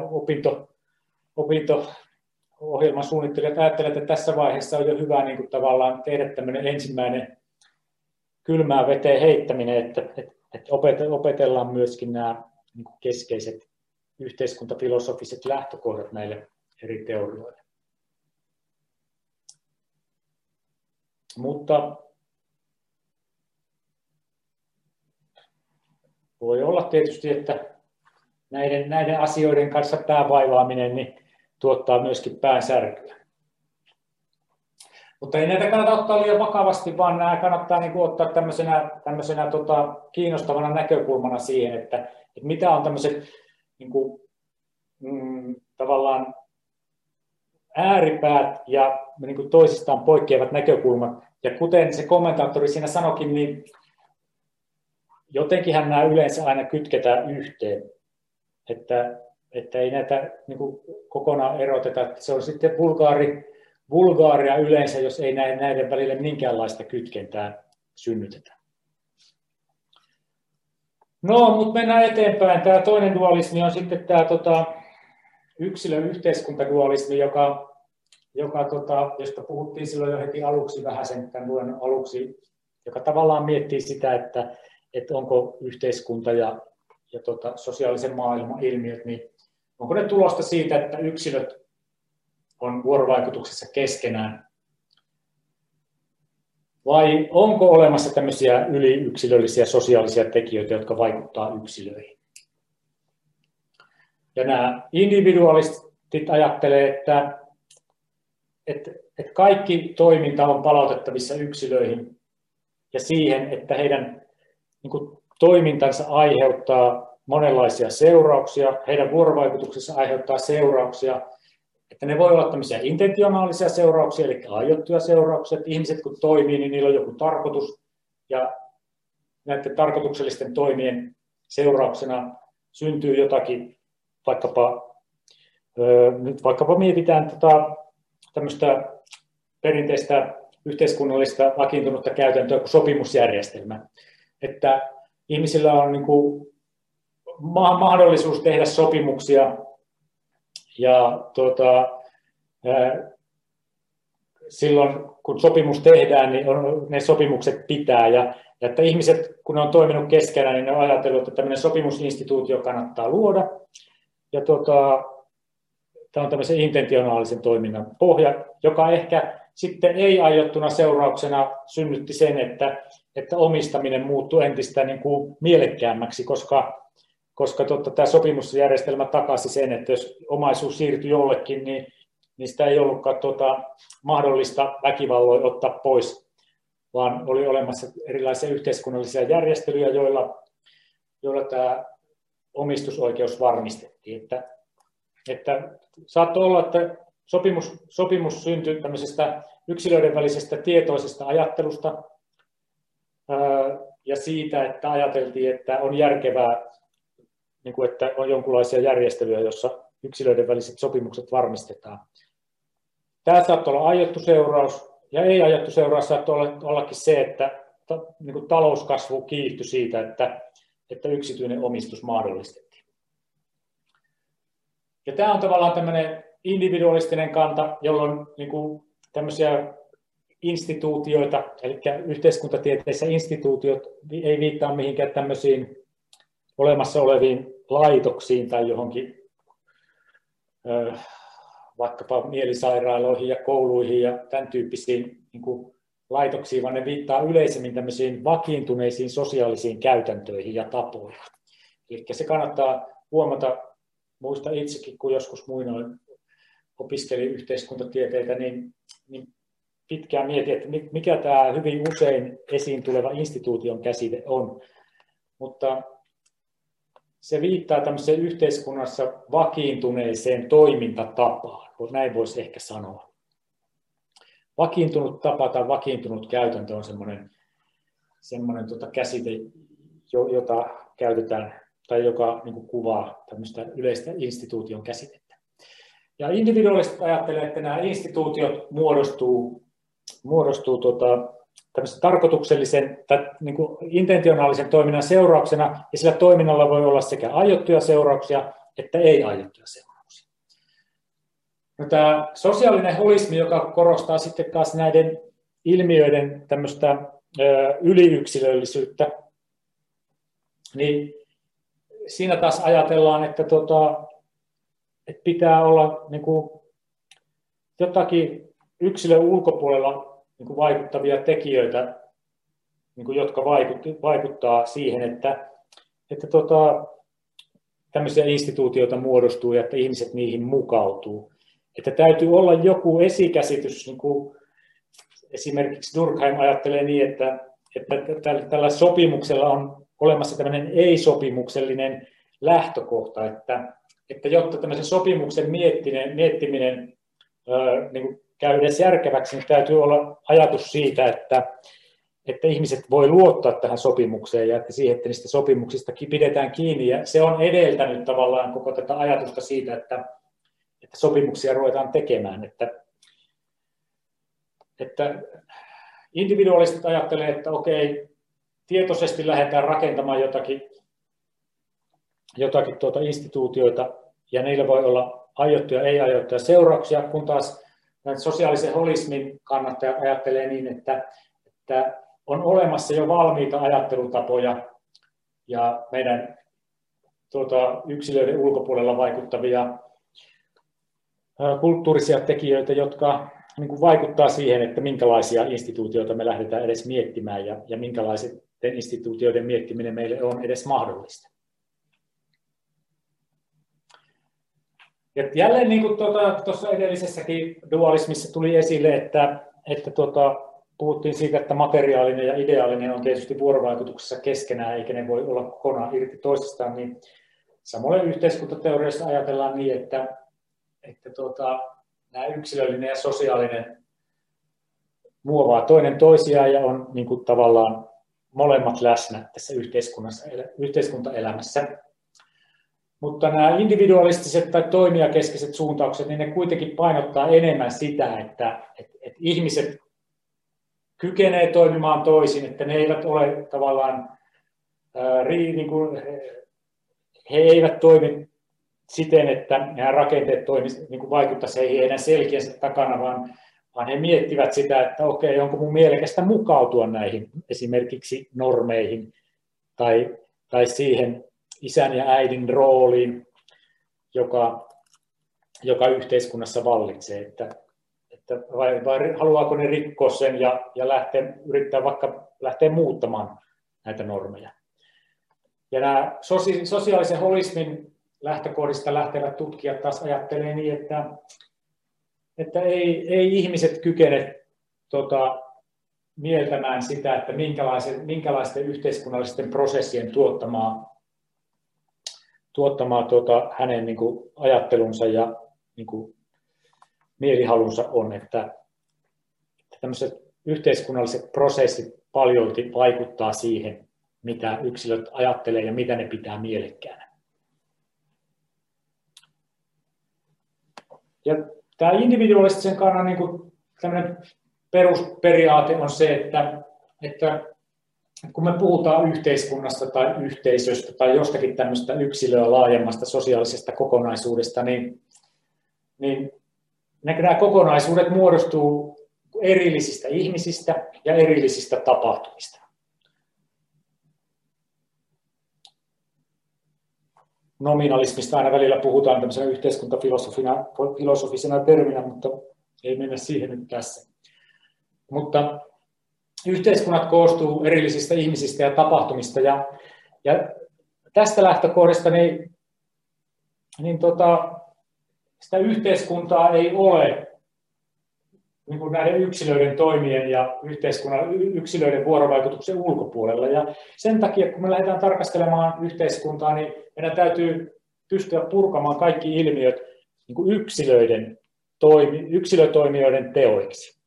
opinto-ohjelman suunnittelijat ajattelevat, että tässä vaiheessa on jo hyvä niin kuin tavallaan tehdä tämmöinen ensimmäinen kylmään veteen heittäminen, että opetellaan myöskin nämä niin kuin keskeiset yhteiskuntafilosofiset lähtökohdat näille eri teorioille. Mutta voi olla tietysti, että näiden asioiden kanssa päävaivaaminen niin tuottaa myöskin päänsärkyä. Mutta ei näitä kannata ottaa liian vakavasti, vaan nämä kannattaa niin kuin ottaa tämmöisenä kiinnostavana näkökulmana siihen, että mitä on tämmöiset niin kuin, tavallaan ääripäät ja niin kuin toisistaan poikkeavat näkökulmat. Ja kuten se kommentaattori siinä sanoikin, niin jotenkinhan nämä yleensä aina kytketään yhteen, että ei näitä niin kuin kokonaan eroteta. Se on sitten vulgaaria yleensä, jos ei näiden välille minkäänlaista kytkentää synnytetä. No, mutta mennään eteenpäin. Tämä toinen dualismi on sitten tämä yksilö-yhteiskuntadualismi, josta puhuttiin silloin jo heti aluksi vähän tämän luennon aluksi, joka tavallaan miettii sitä, että onko yhteiskunta ja sosiaalisen maailman ilmiöt, niin onko ne tulosta siitä, että yksilöt on vuorovaikutuksessa keskenään, vai onko olemassa tämmöisiä yliyksilöllisiä sosiaalisia tekijöitä, jotka vaikuttavat yksilöihin? Ja nämä ajattelee, että kaikki toiminta on palautettavissa yksilöihin ja siihen, että heidän niin kuin, toimintansa aiheuttaa monenlaisia seurauksia, heidän vuorovaikutuksensa aiheuttaa seurauksia, että ne voi olla tämmöisiä intentionaalisia seurauksia, eli aiottuja seurauksia, että ihmiset kun toimii, niin niillä on joku tarkoitus, ja näiden tarkoituksellisten toimien seurauksena syntyy jotakin, vaikkapa mietitään tämmöistä perinteistä yhteiskunnallista vakiintunutta käytäntöä kuin sopimusjärjestelmä, että ihmisillä on niin kuin mahdollisuus tehdä sopimuksia ja silloin kun sopimus tehdään, niin ne sopimukset pitää ja että ihmiset kun ne on toiminut keskenään, niin ne on ajatellut, että tämmöinen sopimusinstituutio kannattaa luoda ja tämä on tämmöisen intentionaalisen toiminnan pohja, joka ehkä sitten ei aiottuna seurauksena synnytti sen, että omistaminen muuttui entistä niin kuin mielekkäämmäksi, koska tämä sopimusjärjestelmä takasi sen, että jos omaisuus siirtyi jollekin, niin sitä ei ollutkaan mahdollista väkivalloin ottaa pois, vaan oli olemassa erilaisia yhteiskunnallisia järjestelyjä, joilla tämä omistusoikeus varmistettiin. Että saattoi olla, että sopimus syntyi tämmöisestä yksilöiden välisestä tietoisesta ajattelusta ja siitä, että ajateltiin, että on järkevää, niin kuin, että on jonkinlaisia järjestelyjä, joissa yksilöiden väliset sopimukset varmistetaan. Tämä saattoi olla aiottu seuraus, ja ei aiottu seuraus saattoi ollakin se, että niin kuin talouskasvu kiihtyi siitä, että yksityinen omistus mahdollistettiin. Ja tämä on tavallaan tämmöinen individualistinen kanta, jolloin niin kuin tämmöisiä instituutioita, eli yhteiskuntatieteissä instituutiot ei viittaa mihinkään tämmöisiin olemassa oleviin laitoksiin tai johonkin vaikkapa mielisairaaloihin ja kouluihin ja tämän tyyppisiin niin kuin laitoksiin, vaan ne viittaa yleisemmin tämmöisiin vakiintuneisiin sosiaalisiin käytäntöihin ja tapoihin. Eli se kannattaa huomata, muista itsekin, kun joskus muinoin opiskelin yhteiskuntatieteitä, niin pitkään mietin, että mikä tämä hyvin usein esiin tuleva instituution käsite on. Mutta se viittaa tämmöiseen yhteiskunnassa vakiintuneeseen toimintatapaan, näin voisi ehkä sanoa. Vakiintunut tapa tai vakiintunut käytäntö on semmoinen käsite, jota käytetään tai joka niin kuin kuvaa tämmöistä yleistä instituution käsitettä. Ja individualistit ajattelee, että nämä instituutiot muodostuu tämmöisen tarkoituksellisen tai niin kuin intentionaalisen toiminnan seurauksena, ja sillä toiminnalla voi olla sekä aiottuja seurauksia että ei-aiottuja seurauksia. No, tämä sosiaalinen holismi, joka korostaa sitten taas näiden ilmiöiden tämmöistä yliyksilöllisyyttä, niin siinä taas ajatellaan, että pitää olla niin kuin jotakin yksilön ulkopuolella niin kuin vaikuttavia tekijöitä, niin kuin, jotka vaikuttaa siihen, että tämmöisiä instituutioita muodostuu ja että ihmiset niihin mukautuu. Että täytyy olla joku esikäsitys, niin kuin esimerkiksi Durkheim ajattelee niin, että tällä sopimuksella on olemassa tämmöinen ei-sopimuksellinen lähtökohta, että jotta tämmöisen sopimuksen miettiminen niin kuin käy edes järkeväksi, niin täytyy olla ajatus siitä, että ihmiset voi luottaa tähän sopimukseen ja että siihen, että niistä sopimuksistakin pidetään kiinni. Ja se on edeltänyt tavallaan koko tätä ajatusta siitä, että sopimuksia ruvetaan tekemään. Että individualistit ajattelee, että okei, tietoisesti lähdetään rakentamaan jotakin instituutioita ja niillä voi olla aiottuja ja ei-aiottuja seurauksia, kun taas sosiaalisen holismin kannattajat ajattelee niin, että on olemassa jo valmiita ajattelutapoja ja meidän yksilöiden ulkopuolella vaikuttavia kulttuurisia tekijöitä, jotka niin kuin vaikuttaa siihen, että minkälaisia instituutioita me lähdetään edes miettimään ja minkälaisten instituutioiden miettiminen meille on edes mahdollista. Ja jälleen niin kuin tuossa edellisessäkin dualismissa tuli esille, että puhuttiin siitä, että materiaalinen ja ideaalinen on tietysti vuorovaikutuksessa keskenään, eikä ne voi olla kokonaan irti toisistaan, niin samoin yhteiskuntateoriassa ajatellaan niin, että nämä yksilöllinen ja sosiaalinen muovaa toinen toisiaan ja on niin kuin tavallaan molemmat läsnä tässä yhteiskuntaelämässä. Mutta nämä individualistiset tai toimijakeskeiset suuntaukset, niin ne kuitenkin painottaa enemmän sitä, että ihmiset kykenee toimimaan toisin, että ne eivät ole tavallaan, niin kuin, he eivät toimi siten, että nämä rakenteet niin vaikuttaisivat heidän selkiänsä takana, vaan he miettivät sitä, että okei, onko mun mielekästä mukautua näihin esimerkiksi normeihin tai siihen isän ja äidin rooliin, joka yhteiskunnassa vallitsee, että vai haluaako ne rikkoa sen ja yrittää vaikka lähteä muuttamaan näitä normeja. Ja nämä sosiaalisen holismin lähtökohdista lähtevät tutkijat taas ajattelee niin, että ei ihmiset kykene mieltämään sitä, että minkälaisten yhteiskunnallisten prosessien tuottamaa hänen niin kuin ajattelunsa ja niin kuin mielihalunsa on, että tämmöiset yhteiskunnalliset prosessit paljolti vaikuttaa siihen, mitä yksilöt ajattelee ja mitä ne pitää mielekkäänä. Ja tämä individualistisen kannan niin kuin tämmöinen perusperiaate on se, että kun me puhutaan yhteiskunnasta tai yhteisöstä tai jostakin tämmöistä yksilöä laajemmasta sosiaalisesta kokonaisuudesta, niin nämä kokonaisuudet muodostuu erillisistä ihmisistä ja erillisistä tapahtumista. Nominalismista aina välillä puhutaan tämmöisenä yhteiskuntafilosofisena terminä, mutta ei mennä siihen nyt tässä. Mutta yhteiskunnat koostuu erillisistä ihmisistä ja tapahtumista, ja tästä lähtökohdasta sitä yhteiskuntaa ei ole niin kuin näiden yksilöiden toimien ja yksilöiden vuorovaikutuksen ulkopuolella. Ja sen takia, kun me lähdetään tarkastelemaan yhteiskuntaa, niin meidän täytyy pystyä purkamaan kaikki ilmiöt niin kuin yksilötoimijoiden teoiksi.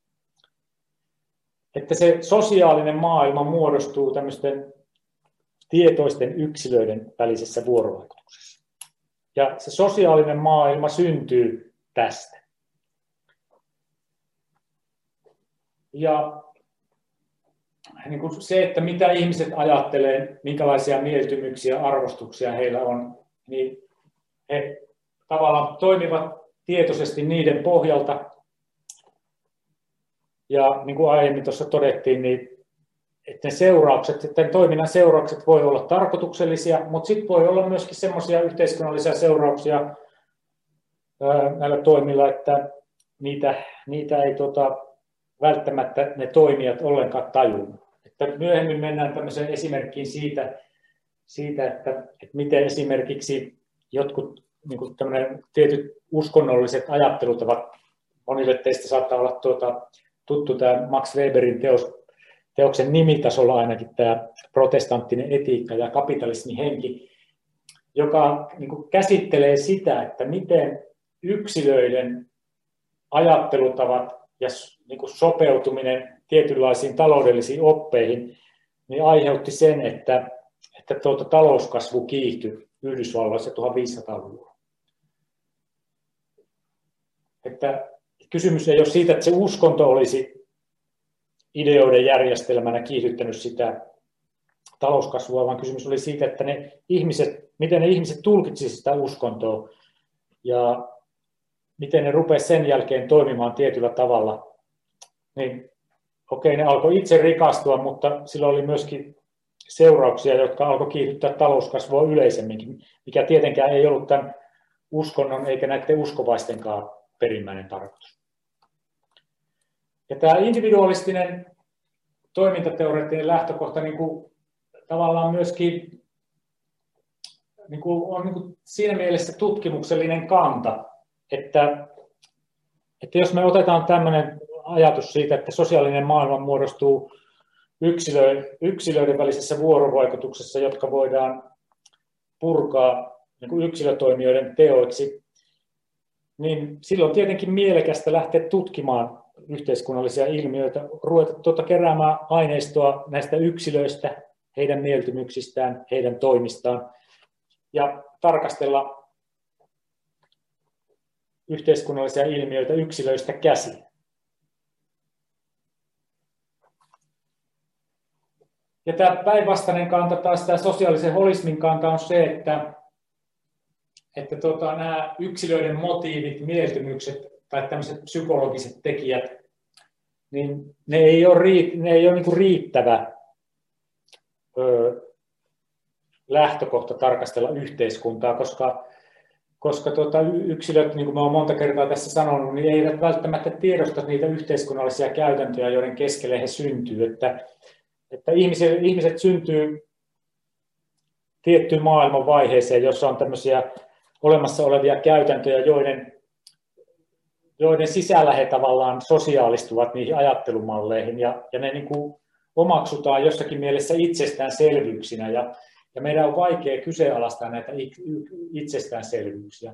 Että se sosiaalinen maailma muodostuu tämmöisten tietoisten yksilöiden välisessä vuorovaikutuksessa. Ja se sosiaalinen maailma syntyy tästä. Ja niin kuin se, että mitä ihmiset ajattelee, minkälaisia mieltymyksiä, arvostuksia heillä on, niin he tavallaan toimivat tietoisesti niiden pohjalta. Ja niin kuin aiemmin tuossa todettiin, niin että toiminnan seuraukset voi olla tarkoituksellisia, mutta sitten voi olla myöskin semmoisia yhteiskunnallisia seurauksia näillä toimilla, että niitä ei välttämättä ne toimijat ollenkaan tajunnut. Että myöhemmin mennään tämmöiseen esimerkkiin siitä että miten esimerkiksi jotkut niin kuin tietyt uskonnolliset ajattelutavat, monille teistä saattaa olla tuttu tämä Max Weberin teoksen nimitasolla ainakin tämä protestanttinen etiikka ja kapitalismin henki, joka niin kuin käsittelee sitä, että miten yksilöiden ajattelutavat ja niin kuin sopeutuminen tietynlaisiin taloudellisiin oppeihin niin aiheutti sen, että talouskasvu kiihtyi Yhdysvalloissa 1500-luvulla. Että kysymys ei ole siitä, että se uskonto olisi ideoiden järjestelmänä kiihdyttänyt sitä talouskasvua, vaan kysymys oli siitä, että miten ne ihmiset tulkitsisivat sitä uskontoa ja miten ne rupesivat sen jälkeen toimimaan tietyllä tavalla. Niin, okei, ne alkoi itse rikastua, mutta sillä oli myöskin seurauksia, jotka alkoi kiihdyttää talouskasvua yleisemminkin, mikä tietenkään ei ollut tämän uskonnon eikä näiden uskovaistenkaan perimmäinen tarkoitus. Ja tämä individualistinen toimintateoreettinen lähtökohta niin kuin tavallaan myöskin on niin kuin siinä mielessä tutkimuksellinen kanta, että jos me otetaan tämmöinen ajatus siitä, että sosiaalinen maailma muodostuu yksilöiden välisessä vuorovaikutuksessa, jotka voidaan purkaa niin kuin yksilötoimijoiden teoiksi, niin silloin tietenkin mielekästä lähteä tutkimaan yhteiskunnallisia ilmiöitä, ruveta keräämään aineistoa näistä yksilöistä, heidän mieltymyksistään, heidän toimistaan ja tarkastella yhteiskunnallisia ilmiöitä yksilöistä käsin. Ja tämä päinvastainen kanta, taas tämä sosiaalisen holismin kanta on se, että nämä yksilöiden motiivit, mieltymykset tai tämmöiset psykologiset tekijät, niin ne ei ole niin kuin riittävä lähtökohta tarkastella yhteiskuntaa, koska yksilöt, niin kuin mä olen monta kertaa tässä sanonut, niin eivät välttämättä tiedosta niitä yhteiskunnallisia käytäntöjä, joiden keskelle he syntyy. Että ihmiset syntyy tiettyyn maailman vaiheeseen, jossa on tämmöisiä olemassa olevia käytäntöjä, joiden sisällä he tavallaan sosiaalistuvat niihin ajattelumalleihin ja ne niin kuin omaksutaan jossakin mielessä itsestäänselvyyksinä ja meidän on vaikea kyseenalaistaa näitä itsestäänselvyyksiä.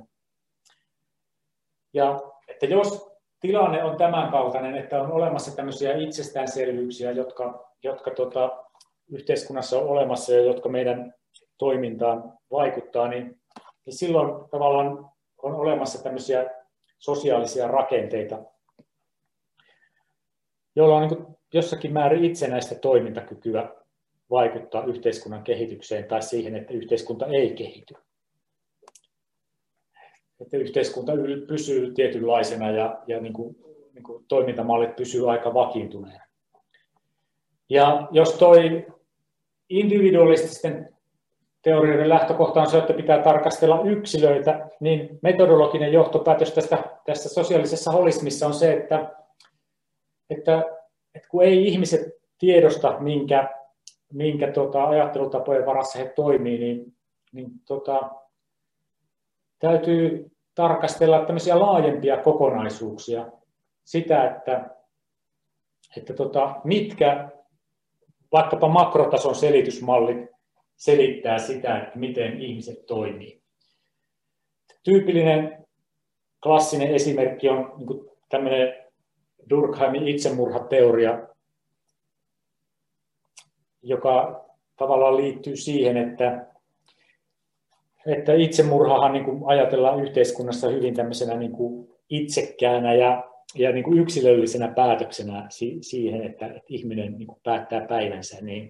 Ja että jos tilanne on tämänkaltainen, että on olemassa tämmöisiä itsestäänselvyyksiä, jotka yhteiskunnassa on olemassa ja jotka meidän toimintaan vaikuttaa, niin silloin tavallaan on olemassa tämmöisiä sosiaalisia rakenteita, joilla on niin kuin jossakin määrin itsenäistä toimintakykyä vaikuttaa yhteiskunnan kehitykseen tai siihen, että yhteiskunta ei kehity. Että yhteiskunta pysyy tietynlaisena ja niin kuin toimintamallit pysyy aika vakiintuneena. Ja jos toi individualististen teorioiden lähtökohta on se, että pitää tarkastella yksilöitä, niin metodologinen johtopäätös tässä sosiaalisessa holismissa on se, että kun ei ihmiset tiedosta, minkä ajattelutapojen varassa he toimii, niin täytyy tarkastella tämmöisiä laajempia kokonaisuuksia. Sitä, että mitkä vaikkapa makrotason selitysmallit selittää sitä, että miten ihmiset toimii. Tyypillinen klassinen esimerkki on niin tämmöinen Durkheimin itsemurhateoria, joka tavallaan liittyy siihen, että itsemurhahan niin kuin ajatellaan yhteiskunnassa hyvin tämmöisenä niin kuin itsekkäänä ja niin kuin yksilöllisenä päätöksenä siihen, että ihminen niin kuin päättää päivänsä. Niin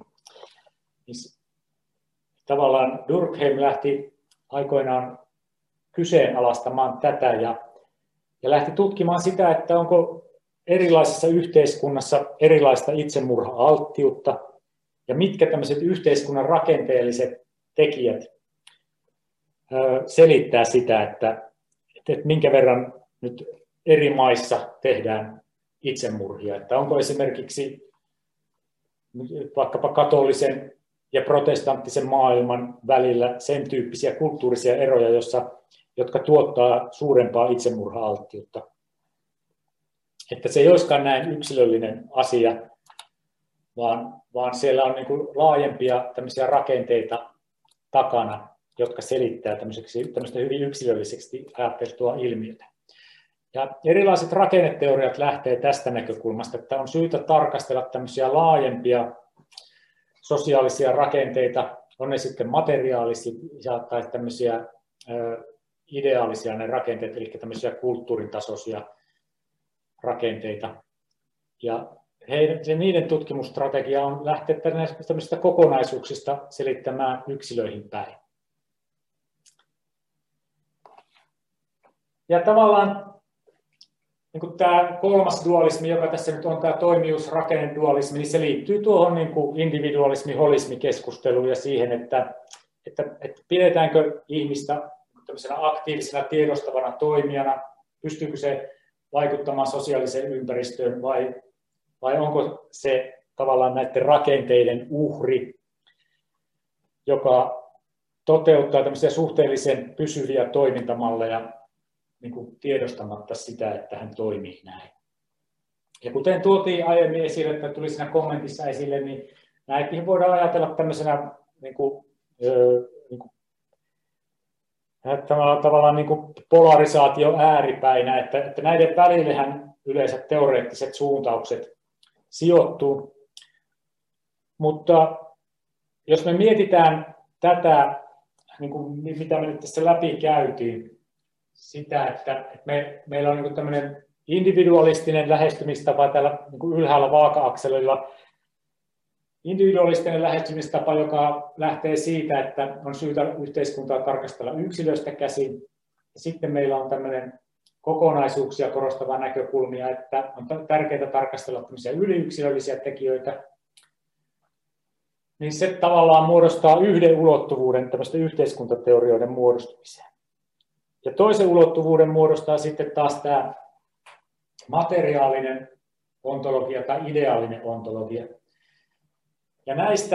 tavallaan Durkheim lähti aikoinaan kyseenalaistamaan tätä ja lähti tutkimaan sitä, että onko erilaisessa yhteiskunnassa erilaista itsemurha-alttiutta ja mitkä tämmöiset yhteiskunnan rakenteelliset tekijät selittää sitä, että minkä verran nyt eri maissa tehdään itsemurhia. Että onko esimerkiksi vaikkapa katolisen ja protestanttisen maailman välillä sen tyyppisiä kulttuurisia eroja, jotka tuottaa suurempaa itsemurha-alttiutta. Että se ei olisikaan näin yksilöllinen asia, vaan siellä on niin kuin laajempia tämmöisiä rakenteita takana, jotka selittää tämmöistä hyvin yksilöllisesti ajatteltua ilmiötä. Ja erilaiset rakenneteoriat lähtee tästä näkökulmasta, että on syytä tarkastella tämmöisiä laajempia sosiaalisia rakenteita, on ne sitten materiaalisia tai tämmöisiä ideaalisia ne rakenteet, eli tämmöisiä kulttuurin tasoisia rakenteita. Ja niiden tutkimusstrategia on lähteä tämmöisistä kokonaisuuksista selittämään yksilöihin päin. Ja tavallaan niin kuin tämä kolmas dualismi, joka tässä nyt on tämä toimijuusrakennedualismi, niin se liittyy tuohon niin kuin individualismi-holismi-keskusteluun ja siihen, että pidetäänkö ihmistä aktiivisena tiedostavana toimijana, pystyykö se vaikuttamaan sosiaaliseen ympäristöön vai onko se tavallaan näiden rakenteiden uhri, joka toteuttaa tämmöisiä suhteellisen pysyviä toimintamalleja niin kuin tiedostamatta sitä, että hän toimii näin. Ja kuten tuotiin aiemmin esille, että tuli siinä kommentissa esille, niin näitäkin voidaan ajatella tämmöisenä tavallaan niin kuin polarisaatio ääripäinä, että näiden välillehän yleensä teoreettiset suuntaukset sijoittuu. Mutta jos me mietitään tätä, niin kuin mitä me nyt tässä läpi käytiin, sitä, että meillä on niin kuin tämmöinen individualistinen lähestymistapa täällä niin kuin ylhäällä vaaka-akselilla, individualistinen lähestymistapa, joka lähtee siitä, että on syytä yhteiskuntaa tarkastella yksilöstä käsin. Ja sitten meillä on tämmöinen kokonaisuuksia korostava näkökulmia, että on tärkeää tarkastella tämmöisiä yliyksilöllisiä tekijöitä. Niin se tavallaan muodostaa yhden ulottuvuuden tämmöisten yhteiskuntateorioiden muodostumiseen. Ja toisen ulottuvuuden muodostaa sitten taas tämä materiaalinen ontologia tai ideaalinen ontologia. Ja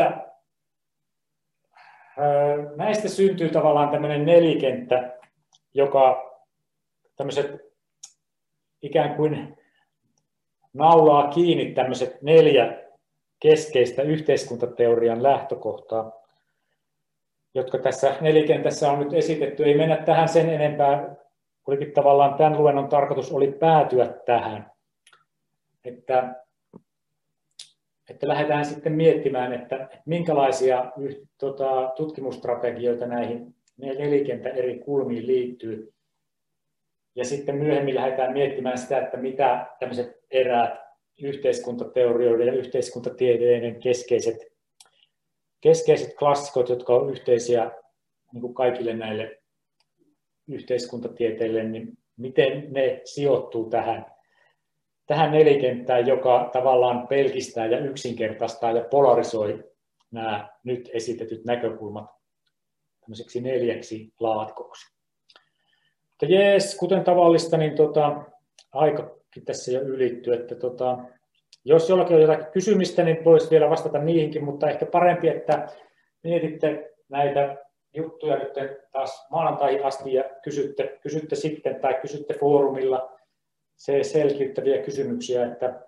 näistä syntyy tavallaan tämmöinen nelikenttä, joka tämmöiset ikään kuin naulaa kiinni tämmöiset 4 keskeistä yhteiskuntateorian lähtökohtaa, jotka tässä nelikentässä on nyt esitetty. Ei mennä tähän sen enempää, kuitenkin tavallaan tämän luennon tarkoitus oli päätyä tähän, että lähdetään sitten miettimään, että minkälaisia tutkimusstrategioita näihin nelikentän eri kulmiin liittyy. Ja sitten myöhemmin lähdetään miettimään sitä, että mitä tämmöiset eräät yhteiskuntateorioiden ja yhteiskuntatieteiden keskeiset klassikot, jotka ovat yhteisiä niin kuin kaikille näille yhteiskuntatieteille, niin miten ne sijoittuu tähän nelikenttään, joka tavallaan pelkistää ja yksinkertaistaa ja polarisoi nämä nyt esitetyt näkökulmat tämmöiseksi 4 laatikoksi. Mutta jees, kuten tavallista, niin aikakin tässä jo ylittyy, että jos jollakin on jotakin kysymistä, niin voisi vielä vastata niihinkin, mutta ehkä parempi, että mietitte näitä juttuja nyt taas maanantaihin asti ja kysytte sitten tai kysytte foorumilla selkiyttäviä kysymyksiä, että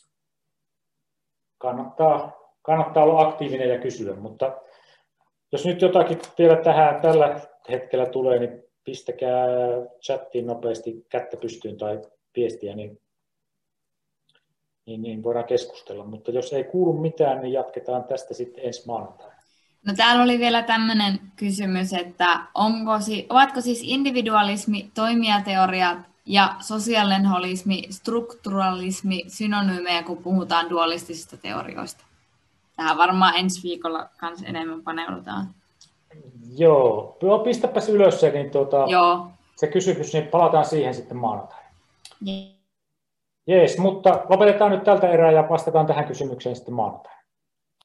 kannattaa olla aktiivinen ja kysyä, mutta jos nyt jotakin vielä tällä hetkellä tulee, niin pistäkää chattiin nopeasti kättä pystyyn tai viestiä, niin voidaan keskustella, mutta jos ei kuulu mitään, niin jatketaan tästä sitten ensi maanantaina. No täällä oli vielä tämmöinen kysymys, että ovatko siis individualismi, toimijateoriat ja sosiaalinen holismi, strukturalismi synonyymejä, kun puhutaan dualistisista teorioista? Tähän varmaan ensi viikolla kans enemmän paneudutaan. Joo, pistäpäs ylös se, niin Joo. Se kysymys, niin palataan siihen sitten maanantaina. Jees, mutta lopetetaan nyt tältä erää ja vastataan tähän kysymykseen sitten maanantaina.